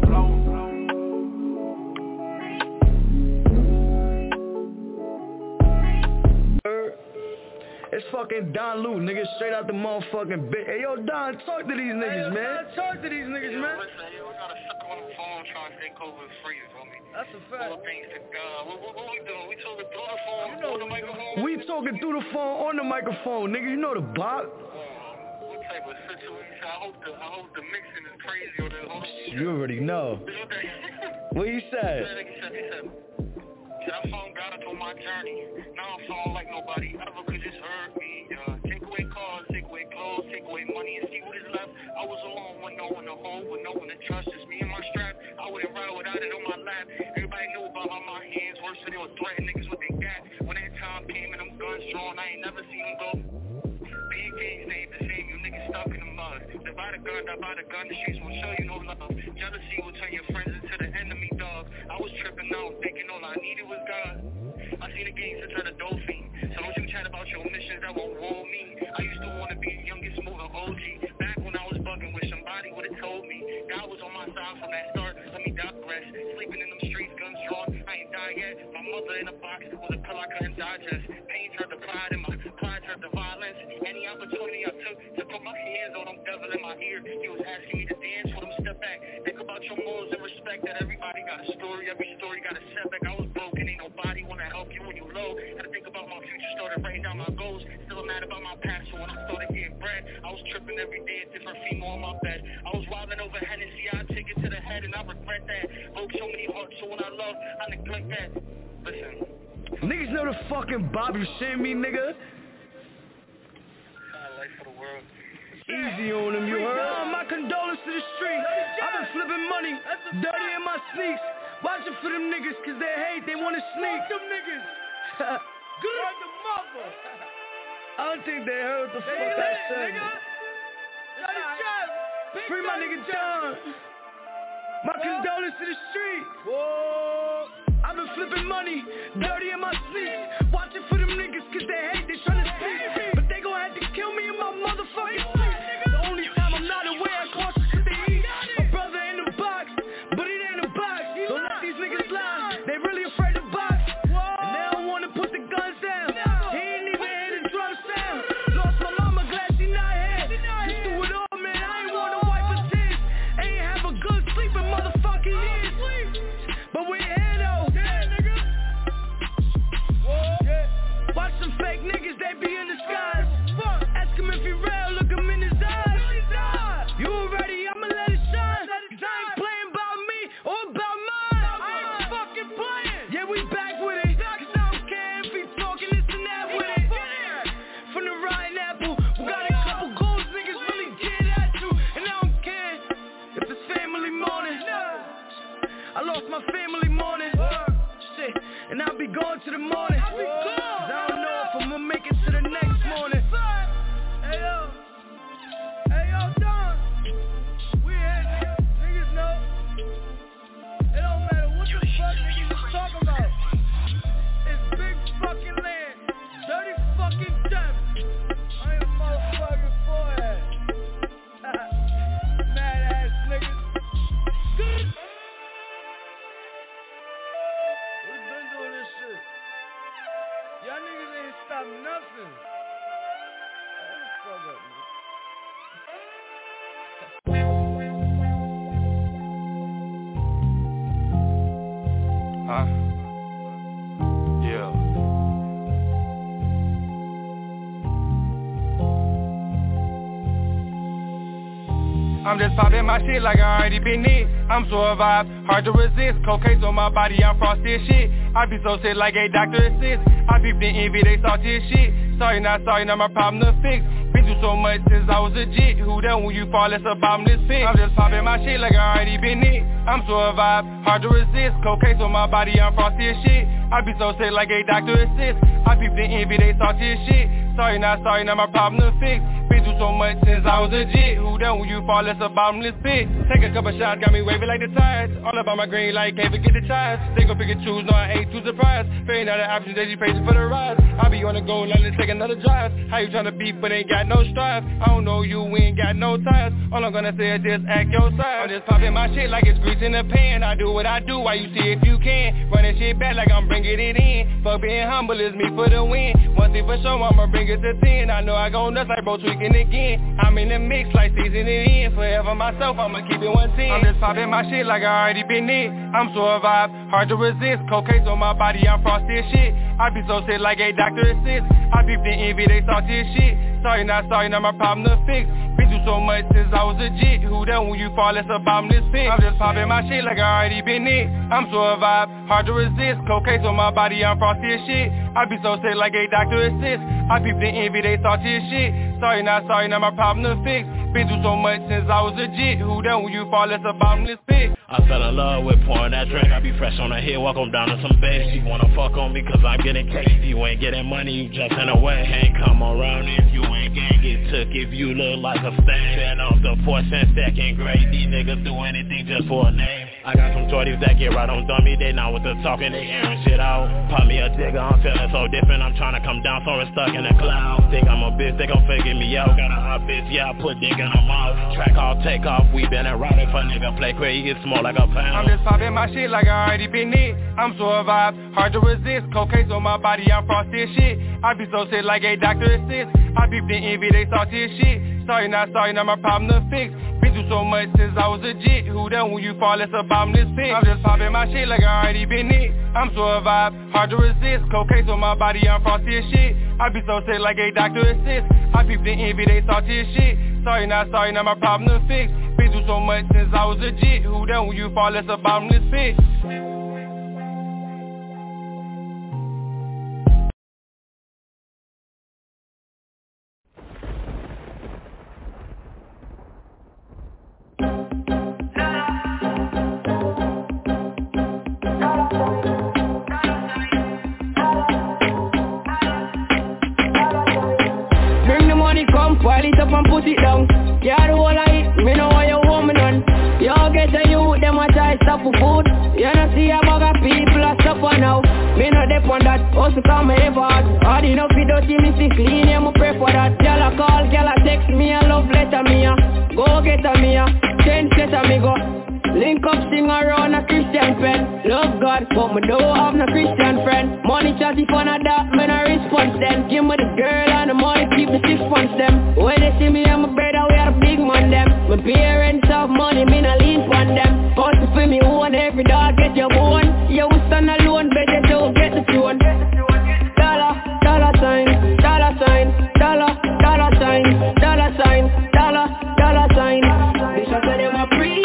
It's fucking Don Lu, nigga, straight out the motherfucking bit. Hey, yo, Don, talk to these niggas, man. Talk to these niggas, man. Listen, yo, I got a sucker on the phone trying to stay COVID free, you feel me? That's a fact. All things to God. What we doing? We talking through the phone, on the microphone? We talking through the phone, on the microphone, nigga, you know the bop. What type of situation? I hope the mixing is crazy or the whole shit. You already know. What you said? He said, I found God on my journey. Now I'm feeling like nobody ever could just hurt me. Take away cars, take away clothes, take away money and see what is left. I was alone with no one to hold, with no one to trust. Just me and my strap. I wouldn't ride without it on my lap. Everybody knew about how my hands worse, so they would threaten niggas with their gat. When that time came and them guns drawn, I ain't never seen them go. Big games ain't the same, you niggas stuck in the mud. Divide a gun, the streets will show you no love. Jealousy will turn your friends into the enemy, dog. I was tripping out, thinking all I needed was God. I seen the games to turn a dolphin. So don't you chat about your missions that won't roll me. I used to want to be the youngest moving OG. Back when I was bugging, wish somebody would have told me. God was on my side from that start, let me digress. Sleeping in them streets, guns drawn, I ain't died yet. My mother in a box was a pill I couldn't digest. Pain turned to pride and my pride turned to violence. Any opportunity I took to put my hands on them devil in my ear, he was asking me to dance with him, step back. Think about your morals and respect that everybody got a story, every story got a setback. I was broken, ain't nobody wanna help you when you low. Had to think about my future, started writing down my goals. Still mad about my past, so when I started getting bread, I was tripping every day, a different female on my bed. I was wilding over Hennessy, I take it to the head and I regret that. Broke so many hearts, so when I love, I neglect that. Listen. Niggas know the fucking Bob, you shame me, nigga? Life for the world. Easy on them, you heard? My condolences to the street. I've been flipping money, dirty in my sneaks. Watching for them niggas, cause they hate, they wanna sneak. Them niggas. Good the mother. I don't think they heard the fuck I said. Free my nigga John. My condolences to the street. Whoa. I've been flipping money, dirty in my sneaks. Watching for them niggas, cause they hate, they tryna sneak. But they gon' have to kill me in my motherfucking sleep. The only time I'm not aware, I cautious to the east. My brother in the box, but it ain't a box. Don't let these niggas lie, they really afraid to box. And they don't wanna put the guns down. He ain't even hear the drum sound. Lost my mama, glad she not here. Just do it all, man, I ain't wanna wipe her tears. Ain't have a good sleep in motherfucking years. But we here though. Watch some fake niggas, they be in disguise. Ask him if he real, look him in his eyes. You already, I'ma let it shine. Cause I ain't playing about me or about mine. I ain't fucking playing. Yeah, we back with it. Cause I don't care if he talking this and that with it. From the rotten apple, we got a couple goals niggas really get at you. And I don't care if it's family morning. I lost my family morning. Shit, and I'll be going to the morning. I don't know if I'm gonna make it to the next morning. Hey yo, Don. We here, niggas know. It don't matter what the fuck niggas is talking about. It's big fucking land, dirty fucking diamonds. I ain't a motherfucking forehead. Mad ass niggas. Good. We've been doing busting. Huh? Yeah. I'm just popping my shit like I already been it. I'm so alive, hard to resist. Cocaine on my body, I'm frosty as shit. I be so sick like a doctor assist. I peep the envy, they salty as shit. Sorry, not my problem to fix. Been through so much since I was a jit. Who done when you fall, it's a bottomless pit. I'm just popping my shit like I already been it. I'm so alive, hard to resist. Cocaine on my body, I'm frosty as shit. I be so sick like a doctor assist. I peep the envy, they salty as shit. Sorry, not my problem to fix. Been through so much since I was a jit. Who done when you fall, it's a bottomless pit. Take a couple shots, got me waving like the tires. All about my green light, can't forget the chives. They gon' pick and choose, no I ain't too surprised. Figuring out the options that you facing for the ride. I be on the go, let me take another drive. How you tryna beat but ain't got no strive? I don't know you, we ain't got no ties. All I'm gonna say is just act your side. I'm just popping my shit like it's grease in the pan. I do what I do, why you see if you can. Running shit back like I'm bringing it in. Fuck being humble, it's me for the win. One thing for sure, I'ma bring it to 10. I know I go nuts like bro tweaking again. I'm in the mix like seasoning in. Forever myself, I'ma keep it 110. I'm just popping my shit like I already been it. I'm so alive, hard to resist. Cocaine on my body, I'm frosty as shit. I be so sick like a doctor assist. I peep the envy, they salty as shit. Sorry, not my problem to fix. Been through so much since I was a jit. Who done when you fall, it's a bottomless pit. I'm just popping my shit like I already been it. I'm so alive, hard to resist. Cocaine on my body, I'm frosty as shit. I be so sick like a doctor assist. I peep the envy, they salty as shit. Sorry, not my problem to fix. Been through so much since I was a jit. Who done when you fall, it's a bottomless pit. I fell in love with pouring that drink. I be fresh on the head, walk on down to some beds. She wanna fuck on me cause I'm getting caked. You ain't getting money, you just in a way. Ain't come around if you ain't gang. Get took if you look like a stain. Been off the force and second grade. These niggas do anything just for a name. I got some shorties that get right on dummy. They not with the talking, they airing shit out. Pop me a digger, I'm feeling so different. I'm trying to come down, so it's stuck in the cloud. Think I'm a bitch, they gon' figure me out. Got a hot bitch, yeah, I put dick in her mouth. Track off, take off, we been and riding for nigga play crazy, get small like a pound. I'm just popping my shit like I already been it. I'm so alive, hard to resist. Cocaine on my body, I'm frosty as shit. I be so sick like a doctor assist. I peep the envy, they salty as shit. Sorry, not my problem to fix. Been through so much since I was a jit. Who done when you fall, it's a bottomless pit. I'm just popping my shit like I already been it. I'm so alive, hard to resist. Cocaine on my body, I'm frosty as shit. I be so sick like a doctor assist. I peep the envy, they salty as shit. Sorry, not my problem to fix. Been through so much since I was a jit. Who done when you fall, it's a bottomless pit. Pile it up and put it down. Yeah, the whole of it, me know what you want me done. You get a youth, them a try stop for food. You don't see a bag of people a suffer now. Me no dep on that, also come me ever hard. Hard enough you don't see me see clean, yeah, me pray for that. Y'all a call, y'all a text me a love letter me a. Go get a me a, change letter me go. Link up, sing around a Christian friend. Love God, but me don't have no Christian friend. Money chatty fun of that, me no response then. Give me the girl and the money, keep the 6 months them. When they see me and my brother, we are the big man them. My parents have money, me no lean on them. Hustle for me own, every dog get your bone. You will stand alone, better to get the tune. Dollar, dollar sign, dollar sign, dollar, dollar sign, dollar sign, dollar, dollar sign. They shall say them a free.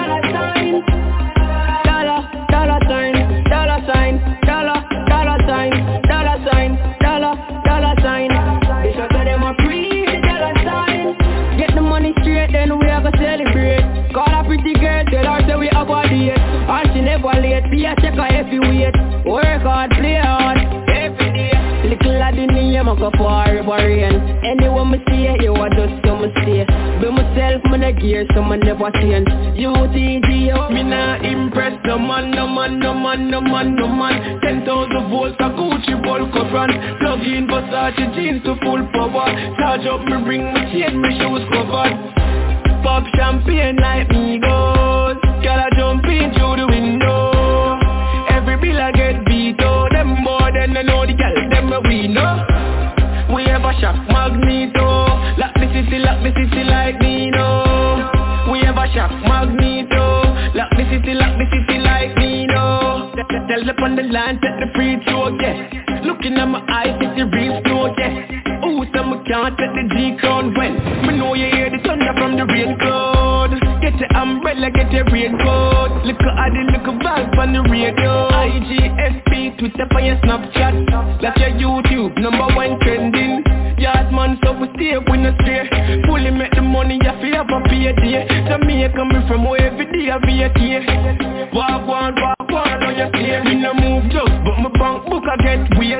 And she never late, be a checker if you wait. Work hard, play hard, every day. Little lad in me, I'm a go for rain. Anyone me see it, you a just come and stay. Be myself, man a gear, so man never change. UTG, me nah impress no man, no man, no man, no man, no man. 10,000 volts, a Gucci bulk up run. Plug in Versace jeans to full power. Charge up, me bring my chain, my shoes covered. Pop champagne like me goes. Girl I jump in through the window. Every bill I get beat oh. Them more than I know the girl, them we know. ever shop Magneto. Lock the city like Nino. We ever shop Magneto. Lock the city like Nino. Tell them on the line, take the free throw, yeah. Looking at my eyes, it's the real snow, yeah. Ooh, some can't take the G-crown when me know you hear the thunder from the rain cloud. Get your umbrella, get your raincoat. Look at the little vibe on the radio. IGFP, Twitter, for your Snapchat. That's your YouTube, #1 trending. Yard man, so we stay, we no stray. Fully make the money, you feel have a payday. Jamaica coming from where every day I be a day. Walk on, on your stay. Me no move just, but my bank book I get weird.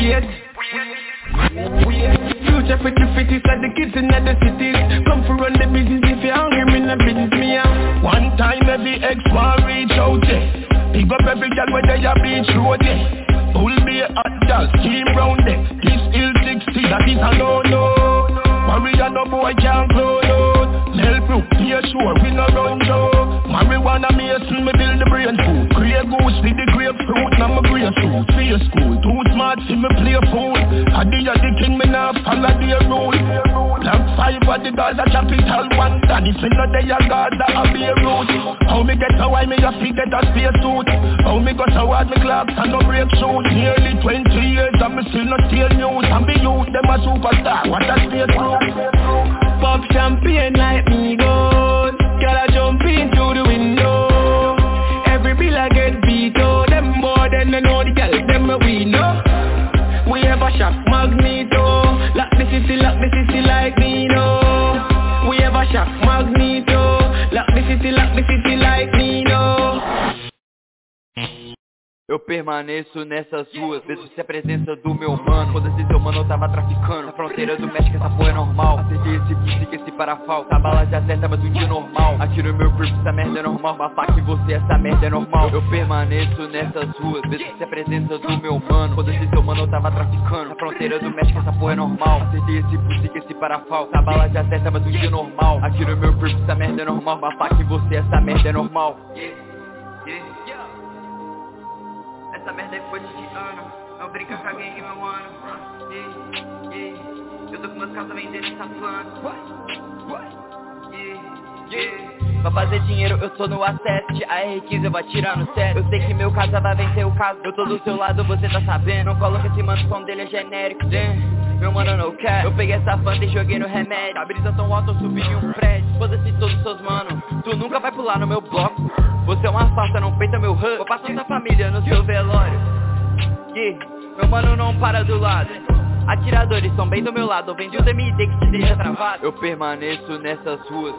Future fitty like the kids in the cities. Come for run the business if you're hungry, me no business me out. One time every ex-man reach out, yeah. Pick up every girl when they are beach road, yeah. Pull me a hot girl, steam round there. This ill 60, that is a no-no. Maria no boy can't close out. Help you, be sure we no run joke. Marijuana me a swim, me build the brain food. Grey goose with the grapefruit, now my grey suit. See school, too smart, see me play fool. I the king, me now follow the rule. Black 5 of the Gaza capital one. Daddy say no they are Gaza a be a root. How me get away, me a feet get a space suit. How me go so hard, me clocks and no break shoot. Nearly 20 years and me still not steal news. And be youth, them a superstar, what a space route. Pop champagne like me goes. Girl I jump into the window. Every bill I get beat oh. Them more than they know the girl, them we know. We ever shop Magneto. Lock the city like Nino. We ever shop Magneto. Lock the city like Nino. Eu permaneço nessas ruas, vejo se a presença do meu mano. Foda-se seu mano, eu tava traficando na fronteira do México, essa porra é normal. Acertei esse pussy, esse parafal. A bala já acerta, mas um dia normal. Aqui no meu corpo, essa merda é normal. Uma faca em você, essa merda é normal. Eu permaneço nessas ruas, vejo se a presença do meu mano. Foda-se seu mano, eu tava traficando na fronteira do México, essa porra é normal. Acertei esse pussy, esse parafal. A bala já acerta, mas um dia normal. Aqui no meu corpo, essa merda é normal. Uma faca em você, essa merda é normal. Essa merda é coisa de ano. Não brinca com alguém que meu mano. Eu tô com meus casos vendendo essa planta. Pra fazer dinheiro eu tô no assist. A R15 eu vou atirar no set. Eu sei que meu casa vai vencer o caso. Eu tô do seu lado, você tá sabendo. Não coloca esse mano, o som dele é genérico. Meu mano não quer. Eu peguei essa fanta e joguei no remédio. A brisa tão alta, eu subi em um prédio. Foda-se todos os seus mano. Tu nunca vai pular no meu bloco. Você é uma farsa, não peita meu hub. Vou passar sua família no seu velório. Meu mano não para do lado. Atiradores são bem do meu lado. Eu vendi o DMD que te deixa travado. Eu permaneço nessas ruas.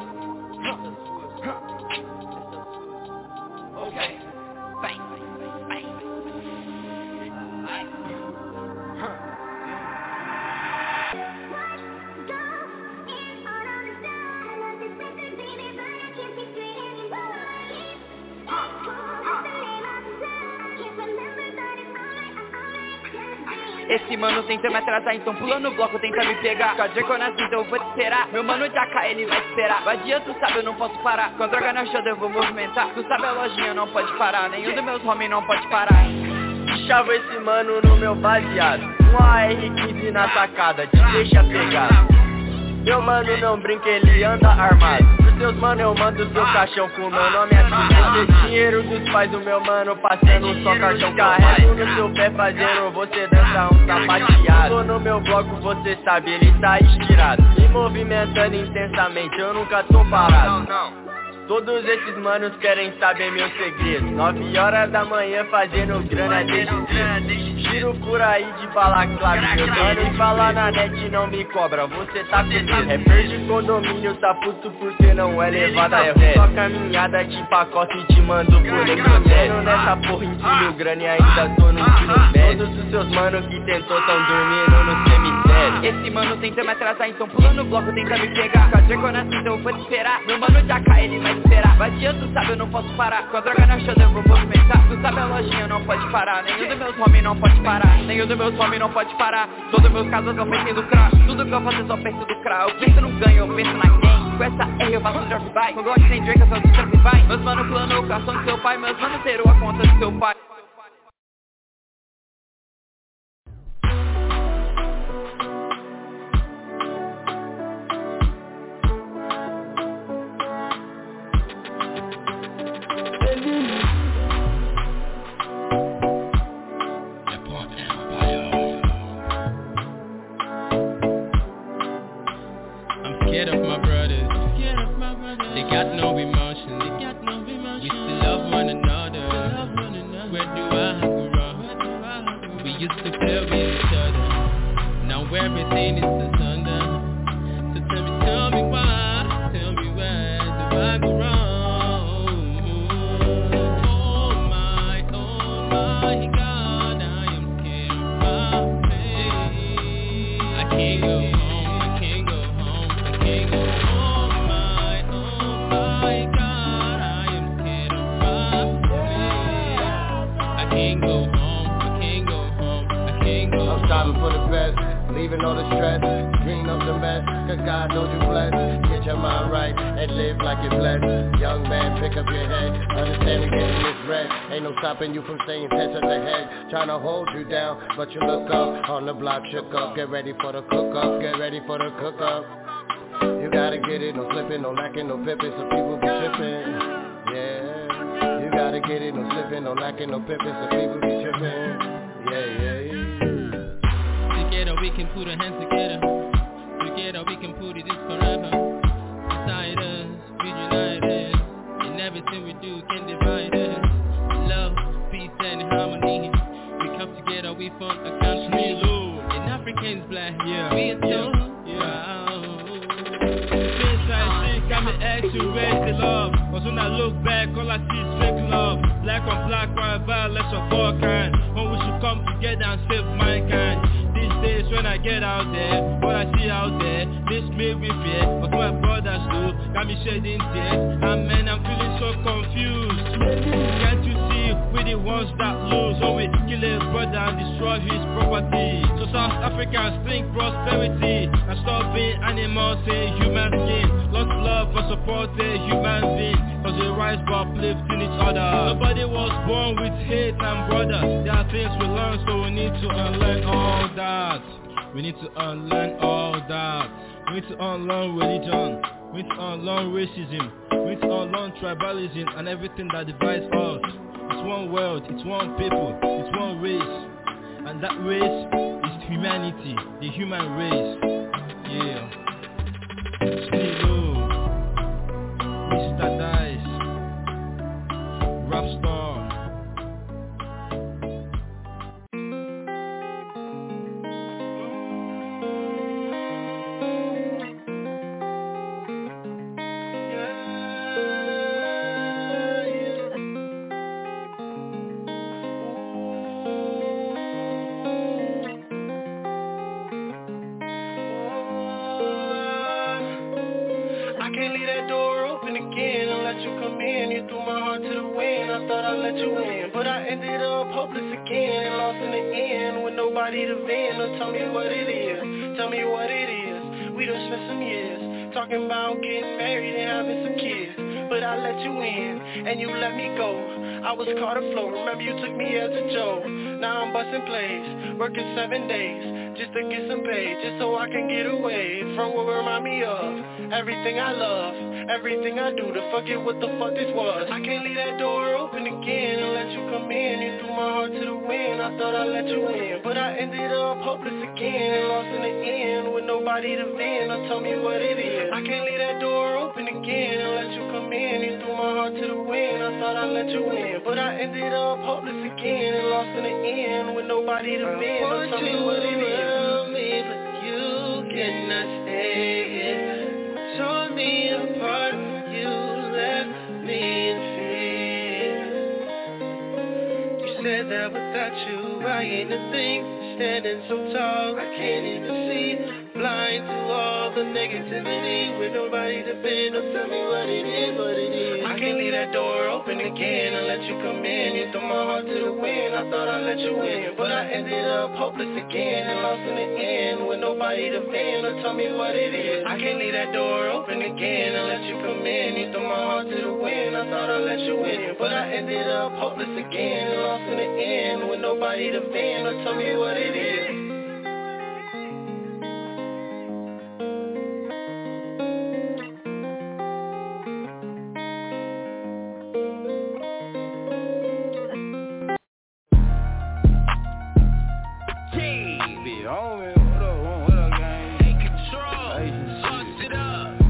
Esse mano tenta me atrasar, então pula no bloco, tenta me pegar. Com a Draco na vida eu vou te esperar. Meu mano de AK, ele vai te esperar. Vadia, tu sabe, eu não posso parar. Com a droga na shoulder eu vou movimentar. Tu sabe a lojinha não pode parar. Nenhum dos meus homens não pode parar. Chavo esse mano no meu baseado. Um AR-15 na sacada, te deixa pegado. Meu mano não brinca, ele anda armado. Pros seus mano eu mando seu caixão com meu nome assinado. Esse dinheiro dos pais do meu mano passando só cartão. Carrego no seu pé fazendo você dançar um sapateado. Tô no meu bloco, você sabe, ele tá estirado. Me movimentando intensamente, eu nunca tô parado. Todos esses manos querem saber meus segredos. 9 horas da manhã fazendo grana desde cedo. Giro por aí de balaclava. Meu mano fala na net não me cobra, você tá com medo. Rapper de condomínio tá puto porque não é levada a sério. Só caminhada de pacote e te mando por necrotério. Nessa porra empilho grana e ainda tô no ensino médio. Todos os seus manos que tentou tão dormindo no cemitério. Esse mano tenta me atrasar, então pula no bloco, tenta me pegar. Com a Draco na cinta eu vou te esperar. Meu mano de AK, ele vai esperar. Vadia, tu sabe, eu não posso parar. Com a droga na shoulder eu vou movimentar. Tu sabe a lojinha não pode parar. Nenhum dos meus homens não pode parar. Nenhum dos meus homens não pode parar. Todos meus casos eu penso em lucrar. Tudo que eu faço eu só penso em lucrar. Eu penso no ganho, eu penso na game. Com essa R eu faço um drive-by. Com Glock sem Drake eu sou do drive-by. Meus mano planou o cartão do seu pai. Meus mano zerou a conta do seu pai. scared of my brothers. They got no emotions. We still love one another. Where do I have to run? We used to play with each other. Now everything is asunder. So tell me why. Tell me where do I go wrong? Oh my God, I am scared of my pain. I can't go home. Striving for the best, leaving all the stress, dream of the mess, cause God knows you blessed. Get your mind right and live like you're blessed. Young man, pick up your head, understand and getting misread. Ain't no stopping you from staying 10 steps ahead. Trying to hold you down, but you look up, on the block shook up. Get ready for the cook up, get ready for the cook up. You gotta get it, no slipping, no lacking, no pippin', some people be tripping. Yeah, you gotta get it, no slipping, no lacking, no pippin', some people be tripping. Yeah. Together we can put our hands together. Together we can put it in forever. Beside us, we united. In everything we do can divide us. Love, peace and harmony. We come together, we form a country. In Africans black, yeah. We are so proud. Inside shit got me ask to raise the love. Cause when I look back, all I see is fake love. Black on black, white violence of all kind. When we should come together and save mankind. These days when I get out there, what I see out there, this made me fear. But my brothers do, got me shedding tears. And man, I'm feeling so confused. Can't you see, we the ones that lose. So we kill a brother and destroy his property. So South Africans think prosperity and stop being animals in human skin. Lost love for support a human being. Cause they rise by uplifting each other. Nobody was born with hate and brother. There are things we learn, so we need to unlearn all that. We need to unlearn all that. We need to unlearn religion. We need to unlearn racism. We need to unlearn tribalism and everything that divides us. It's one world, it's one people, it's one race. And that race is humanity, the human race. Yeah. Snilo, Mr. Dice, Rapstar. Talking about getting married and having some kids, but I let you in and you let me go. I was caught afloat, remember you took me as a joke. Now I'm busting plays, working 7 days just to get some pay, just so I can get away from what remind me of everything I love, everything I do to forget what the fuck this was. I can't leave that door open again and let you come in. You threw my heart to the wind, I thought I'd let you in, but I ended up hopeless again and lost in the end with nobody to vent or tell me what it is. I can't leave that door open again and let you come in. You threw my heart to the wind, I thought I'd let you in, but I ended up hopeless again and lost in the end with nobody to vent or tell me what it is. Me, but you cannot stay here. Tore me apart, you left me in fear. You said that without you I ain't a thing. Standing so tall, I can't even see. Blind to all the negativity, with nobody to bend or tell me what it is, what it is. I can't leave that door open again and let you come in. You threw my heart to the wind, I thought I'd let you in, but I ended up hopeless again and lost in the end with nobody to bend or tell me what it is. I can't leave that door open again and let you come in. You threw my heart to the wind, I thought I'd let you in, but I ended up hopeless again and lost in the end with nobody to bend or tell me what it is. Homie, what up, gang? Hey, Control, bust it up.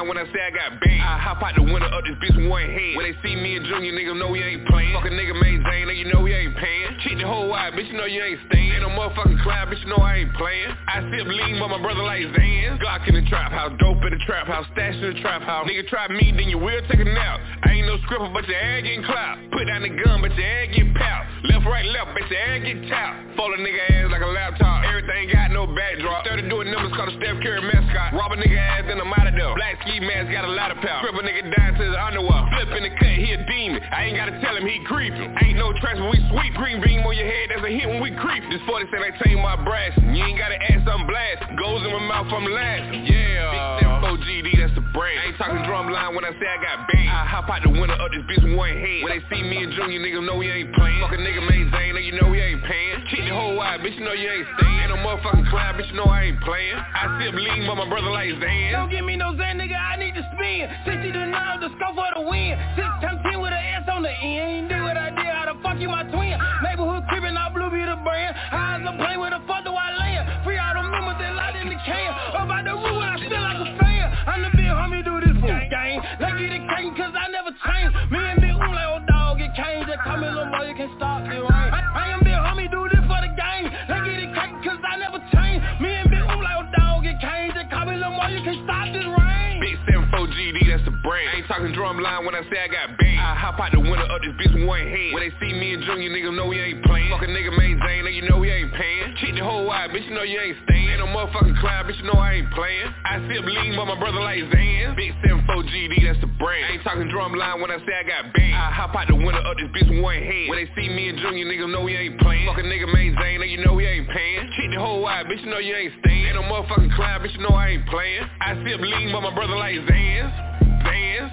when I say I got bang. I hop out the window up this bitch with one hand. When they see me and Junior, nigga know we ain't playing. Fuck a nigga made Zane, you know we ain't paying. Cheat the whole wide, bitch, you know you ain't staying. Ain't no motherfucking cloud, bitch, you know I ain't playing. I sip lean by my brother like Zans. Glock in the trap house, dope in the trap house, stash in the trap house. Nigga try me, then you will take a nap. I ain't no scripper, but your ass getting clout. Put down the gun, but your ass get pout. Left, right, left, but your ass get tout. Fold a nigga ass like a laptop. Everything got no backdrop. 30 doing numbers called a Steph Curry mascot. Rob a nigga ass, then I'm out of there. Black ski mask got a lot of power. Strip a nigga down to the underwear. Flip in the cut, he a demon. I ain't gotta tell him he creepin'. Ain't no trash when we sweep. Green beam on your head, that's a hit when we creep. This 40 cent, I tell you my brass. You ain't gotta ask, I'm blast. Goes in my mouth, I'm last. Yeah. Big 7-4 GD, that's the brand. I ain't talking drum line when I say I got bang. I hop out the window up this bitch with one hand. When they see me and Junior, nigga know we ain't playing. Fuck a nigga made Zane, you know we ain't paying. Cheat the whole wide, bitch, you know you ain't staying. Ain't no motherfucking cloud, bitch, you know I ain't playing. I sip lean by my brother like Zan. Don't give me no Zan, nigga, I need to spin. 60 to 9, the scope for the win. 6 times 10 with an S on the end. Ain't do what I did, how the fuck you my twin? Neighborhood creepin', I blue be the brand. Eyes I'm playing with the fuck do I land? Free all the members that light in the can. About the rule, I feel like a fan. I'm the big homie, do this for gang. Let's get it king, cause I never change. Me and Big like old dog, it came. Just call me little boy, you can't stop the rain. I am big homie, do this for the gang. Let's get it king, cause I never change. Me and Big like old dog, it came. Just call me little boy, you can't stop this rain. Big 7-4 GD, that's the brand. I ain't talking drum line when I say I got bang. I hop out the window up this bitch with one hand. When they see me and Junior, nigga know we ain't playing. Fuck a nigga made Zane, you know we ain't paying. Cheat the whole wide, bitch, you know you ain't staying. Ain't no motherfucking cloud, bitch, you know I ain't playing. I sip lean by my brother like Zans. Big 7-4 GD, that's the brand. I ain't talking drum line when I say I got bang. I hop out the window up this bitch with one hand. When they see me and Junior, nigga know we ain't playing. Fuck a nigga made Zane, you know we ain't paying. Cheat the whole wide, bitch, you know you ain't staying. Ain't no motherfucking cloud, bitch, you know I ain't playing. I sip lean by my brother like Zans. Zans.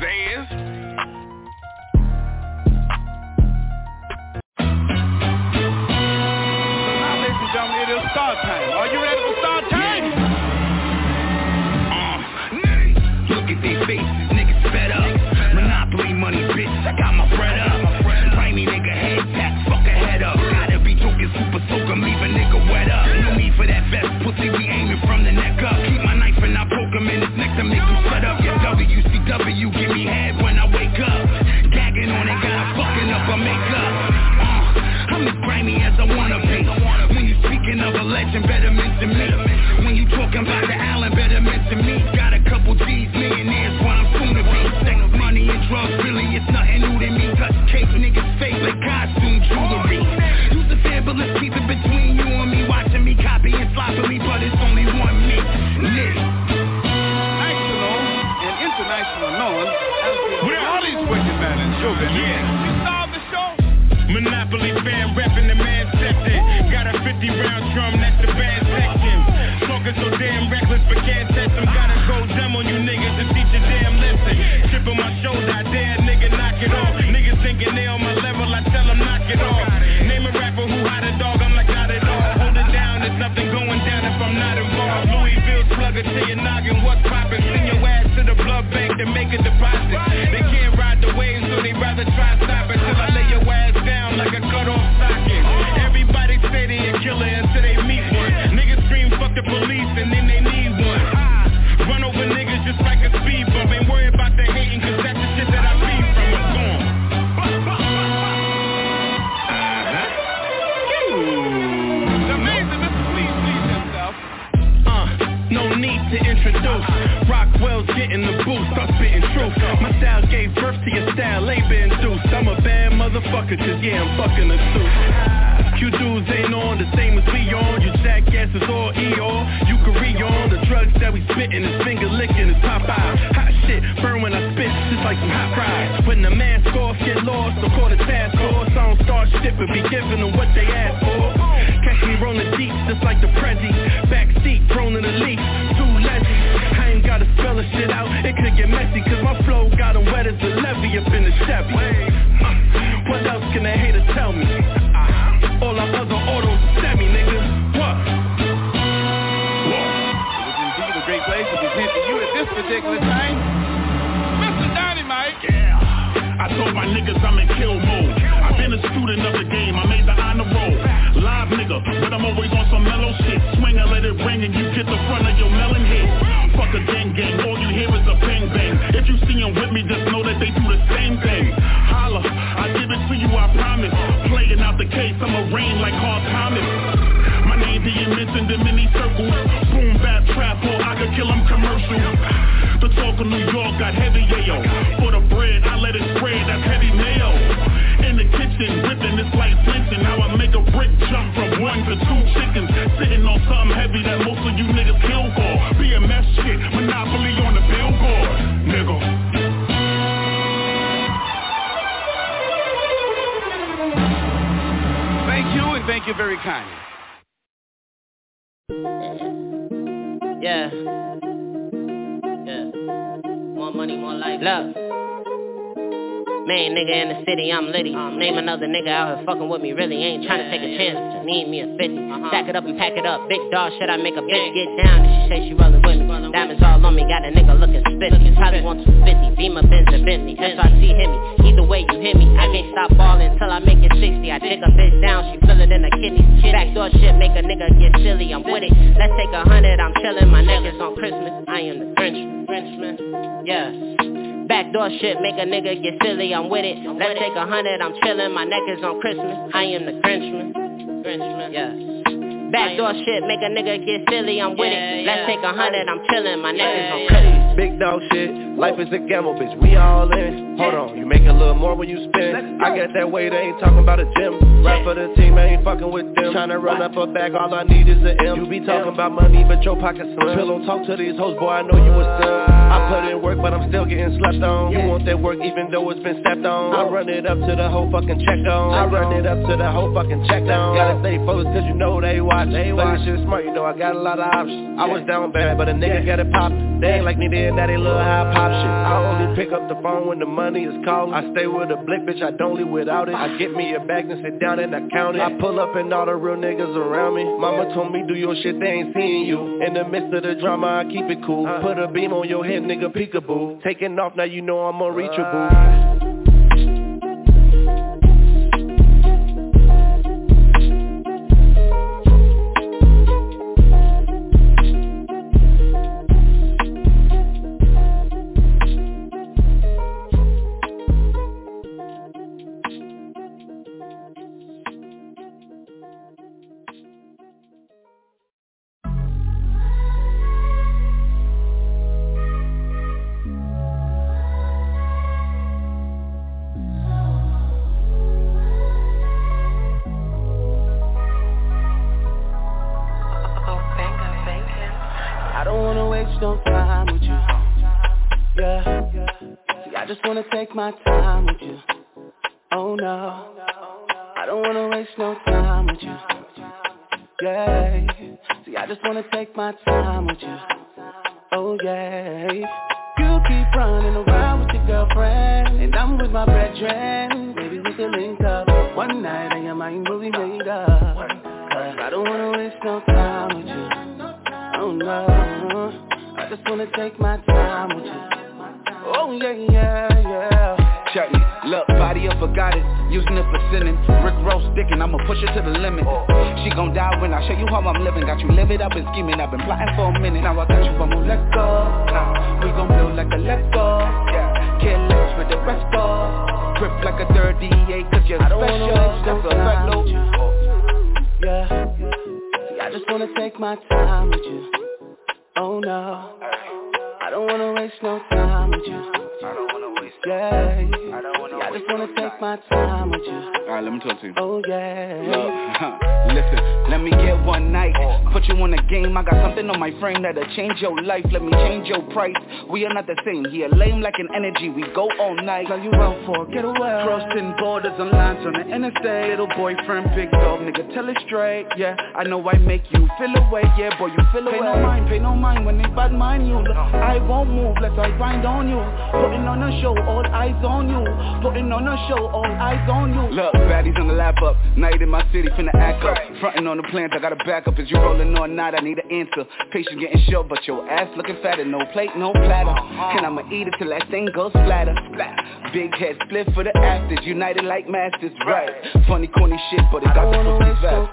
Zans. It is start time. Are you ready for start time? Look at these faces, niggas fed up. Monopoly money, bitch, I got my bread up. Grimy nigga head tap, fuck a head up. Gotta be talking super soaker, leave a nigga wet up. No need for that vest, pussy, we aiming from the neck up. Keep my knife and I poke him in his neck to make him shut up. Your WCW, give me head when I wake up. Gagging on it, gotta fucking up her makeup. I'm as grimy as I wanna be. When you speaking of a legend, better mention me. When you talking about the Allen, better mention me. Got a couple G's, millionaires, what I'm soon to be. Sex, money, and drugs, really, it's nothing new to me. Touch cake, niggas fake like costume jewelry. Use the fabulous, keep it between you and me. Watching me copy and sloppily, but it's only one me. Nick. National and international known as with all these wicked men and children. Yeah. You saw the show? Monopoly fan reppin' the man septic. Got a 50-round drum, that's the band section. Talking so damn reckless, but can't test them. Gotta go dumb on you niggas to teach a damn lesson. Chip on my shoulder, I dare nigga knock it off. Niggas thinking they on my level, I tell them knock it off. Name a rapper who hot a dog, I'm like got it all. Hold it down, there's nothing going down if I'm not involved. Louisville slugger to your noggin, what's poppin'? Send your ass to the blood bank to make a deposit. They can't ride the wave, so they rather try stop it till I lay your ass down like a cut-off socket. Everybody say they a killer until they meet one. Niggas scream fuck the police and then they need one. Run over niggas just like a speed bump. Ain't worry about the hating cause that's the shit that I feed from. I'm gone. It's amazing, Mr. Please himself. No need to introduce. Rockwell's getting the boost, I'm spitting truth. My style gave birth to your style, labor induced. I'm a bad motherfucker, cause yeah, I'm fucking a suit. You dudes ain't on the same as we on. You jackasses all ER. You can re-on the drugs that we spittin'. Is finger licking, is Popeye. Hot shit, burn when I spit, just like some hot fries. When the mask off, get lost, so call the task force. I don't start shit, but be giving them what they ask for. Catch me rolling deep, just like the Prezi. Backseat, prone to the leaf, too lazy. I ain't gotta spell the shit out, it could get messy. Cause my flow got them wet as a levee up in the Chevy. What else can a hater tell me? All our other autos semi, nigga. What? It is indeed a great place to present to you at this particular time, Mr. Dynamite. Yeah, I told my niggas I'm in kill mode. I've been a student of the game, I made the honor roll. Live nigga, but I'm always on some mellow shit. Swing and let it ring and you get the front of your melon head. Fuck a gang gang, all you hear is a fucking with me, just know that they do the same thing. Holla, I give it to you, I promise. Playing out the case, I'ma reign like Hard Thomas. My name being mentioned in many circles. Boom, bap, trap, or I could kill them commercial. The talk of New York got heavy, yayo. For the bread, I let it spread, that's heavy mayo. In the kitchen, whipping, it's like flinching. How I make a brick jump from 1 to 2 chickens. Sitting on something heavy that most of you niggas kill for. BMS shit, Monopoly on the billboard, nigga. Thank you, and thank you very kindly. Yeah. More money, more life. Love. Main nigga in the city, I'm litty. Name another nigga out here fucking with me, really ain't tryna take a chance. Just need me a 50. Stack it up and pack it up. Big dog, should I make a bitch get down? And she say she rollin' with me. Diamonds all on me, got a nigga looking spiffy. Probably want 250, Beamer, Benz, or Bentley. SRC hit me, either way you hit me. I can't stop ballin' till I make it 60. I take a bitch down, she feel it in her kidneys. Backdoor shit make a nigga get silly, I'm with it. Let's take 100, I'm chillin'. My neck is on Christmas, I am the Grinchman. Yeah. Backdoor shit make a nigga get silly, I'm with it. Let's take 100, I'm chillin', my neck is on Christmas. I am the Grinchman, yeah. Backdoor shit make a nigga get silly, I'm with it. Let's take 100, I'm chillin', my neck is on Christmas. Big dog shit, life is a gamble, bitch, we all in. Hold on, you make a little more when you spend. I got that weight, I ain't talking about a gym. Rap for the team, I ain't fucking with them. Tryna run up a bag, all I need is an M. You be talking about money, but your pocket's slim. Pillow talk to these hoes, boy, I know you a sim. I put in work, but I'm still getting slept on. You want that work even though it's been stepped on. I run it up to the whole fucking check on. I run it up to the whole fucking check down. Gotta stay focused cause you know they watch. Play shit smart, you know I got a lot of options. I was down bad, but a nigga got it pop. They ain't like me then, now they little high pop shit. I only pick up the phone when the money is calling. I stay with a blick, bitch, I don't leave without it. I get me a bag and sit down and I count it. I pull up and all the real niggas around me. Mama told me do your shit, they ain't seeing you. In the midst of the drama, I keep it cool. Put a beam on your head, nigga, peekaboo. Taking off, now you know I'm unreachable. Take my time with you. Oh no, I don't wanna waste no time with you. Yeah, see I just wanna take my time with you. Oh yeah, you keep running around with your girlfriend, and I'm with my brethren. Baby we can link up one night and your mind will be made up. Cause I don't wanna waste no time with you. Oh no, I just wanna take my time with you. Oh yeah. Check me, look, body up, forgot it. Using it for sinning. Rick Ross sticking, I'ma push it to the limit. She gon' die when I show you how I'm living. Got you livid, I've been scheming, I've been plotting for a minute. Now I got you, I'ma let go. We gon' build like a Lego. Careless with the rest of. Grip like a 38, cause you're special. That's a fact, low. Yeah, see, I just wanna take my time with you. Oh no, I don't wanna waste no time with you. Yeah, I just wanna take my time with you. Alright, let me talk to you. Oh yeah. Look, listen, let me get one night. Put you on the game, I got something on my frame that'll change your life. Let me change your price. We are not the same, here lame like an energy. We go all night. Tell you out for get away. Crossing borders and lines on the interstate. Little boyfriend, big dog, nigga, tell it straight. Yeah, I know I make you feel away. Yeah, boy, you feel away. Pay no mind when they bad mind you. I won't move unless I grind on you. Putting on a show, all eyes on you. Putting on a show, all eyes on you. Look, baddies on the lap up. Night in my city, finna act up. Frontin' on the plans, I gotta back up. Is you rolling or not? I need an answer. Patient getting short, but your ass looking fatter. No plate, no platter. And I'ma eat it till that thing goes splatter. Big head split for the afters. United like masters, right? Funny, corny shit, but it got the pussy fast.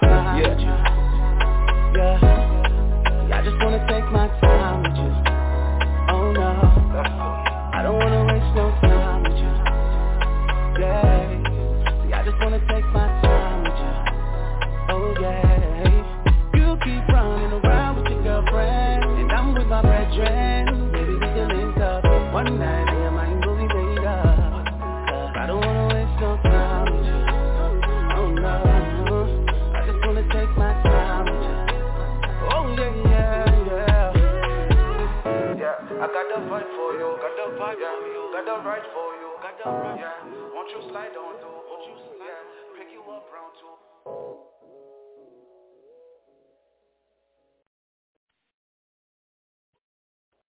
Yeah, I just wanna take my time with you. Oh no, I don't wanna waste the right for you. Yeah, won't you slide on through? Yeah, pick you up round two.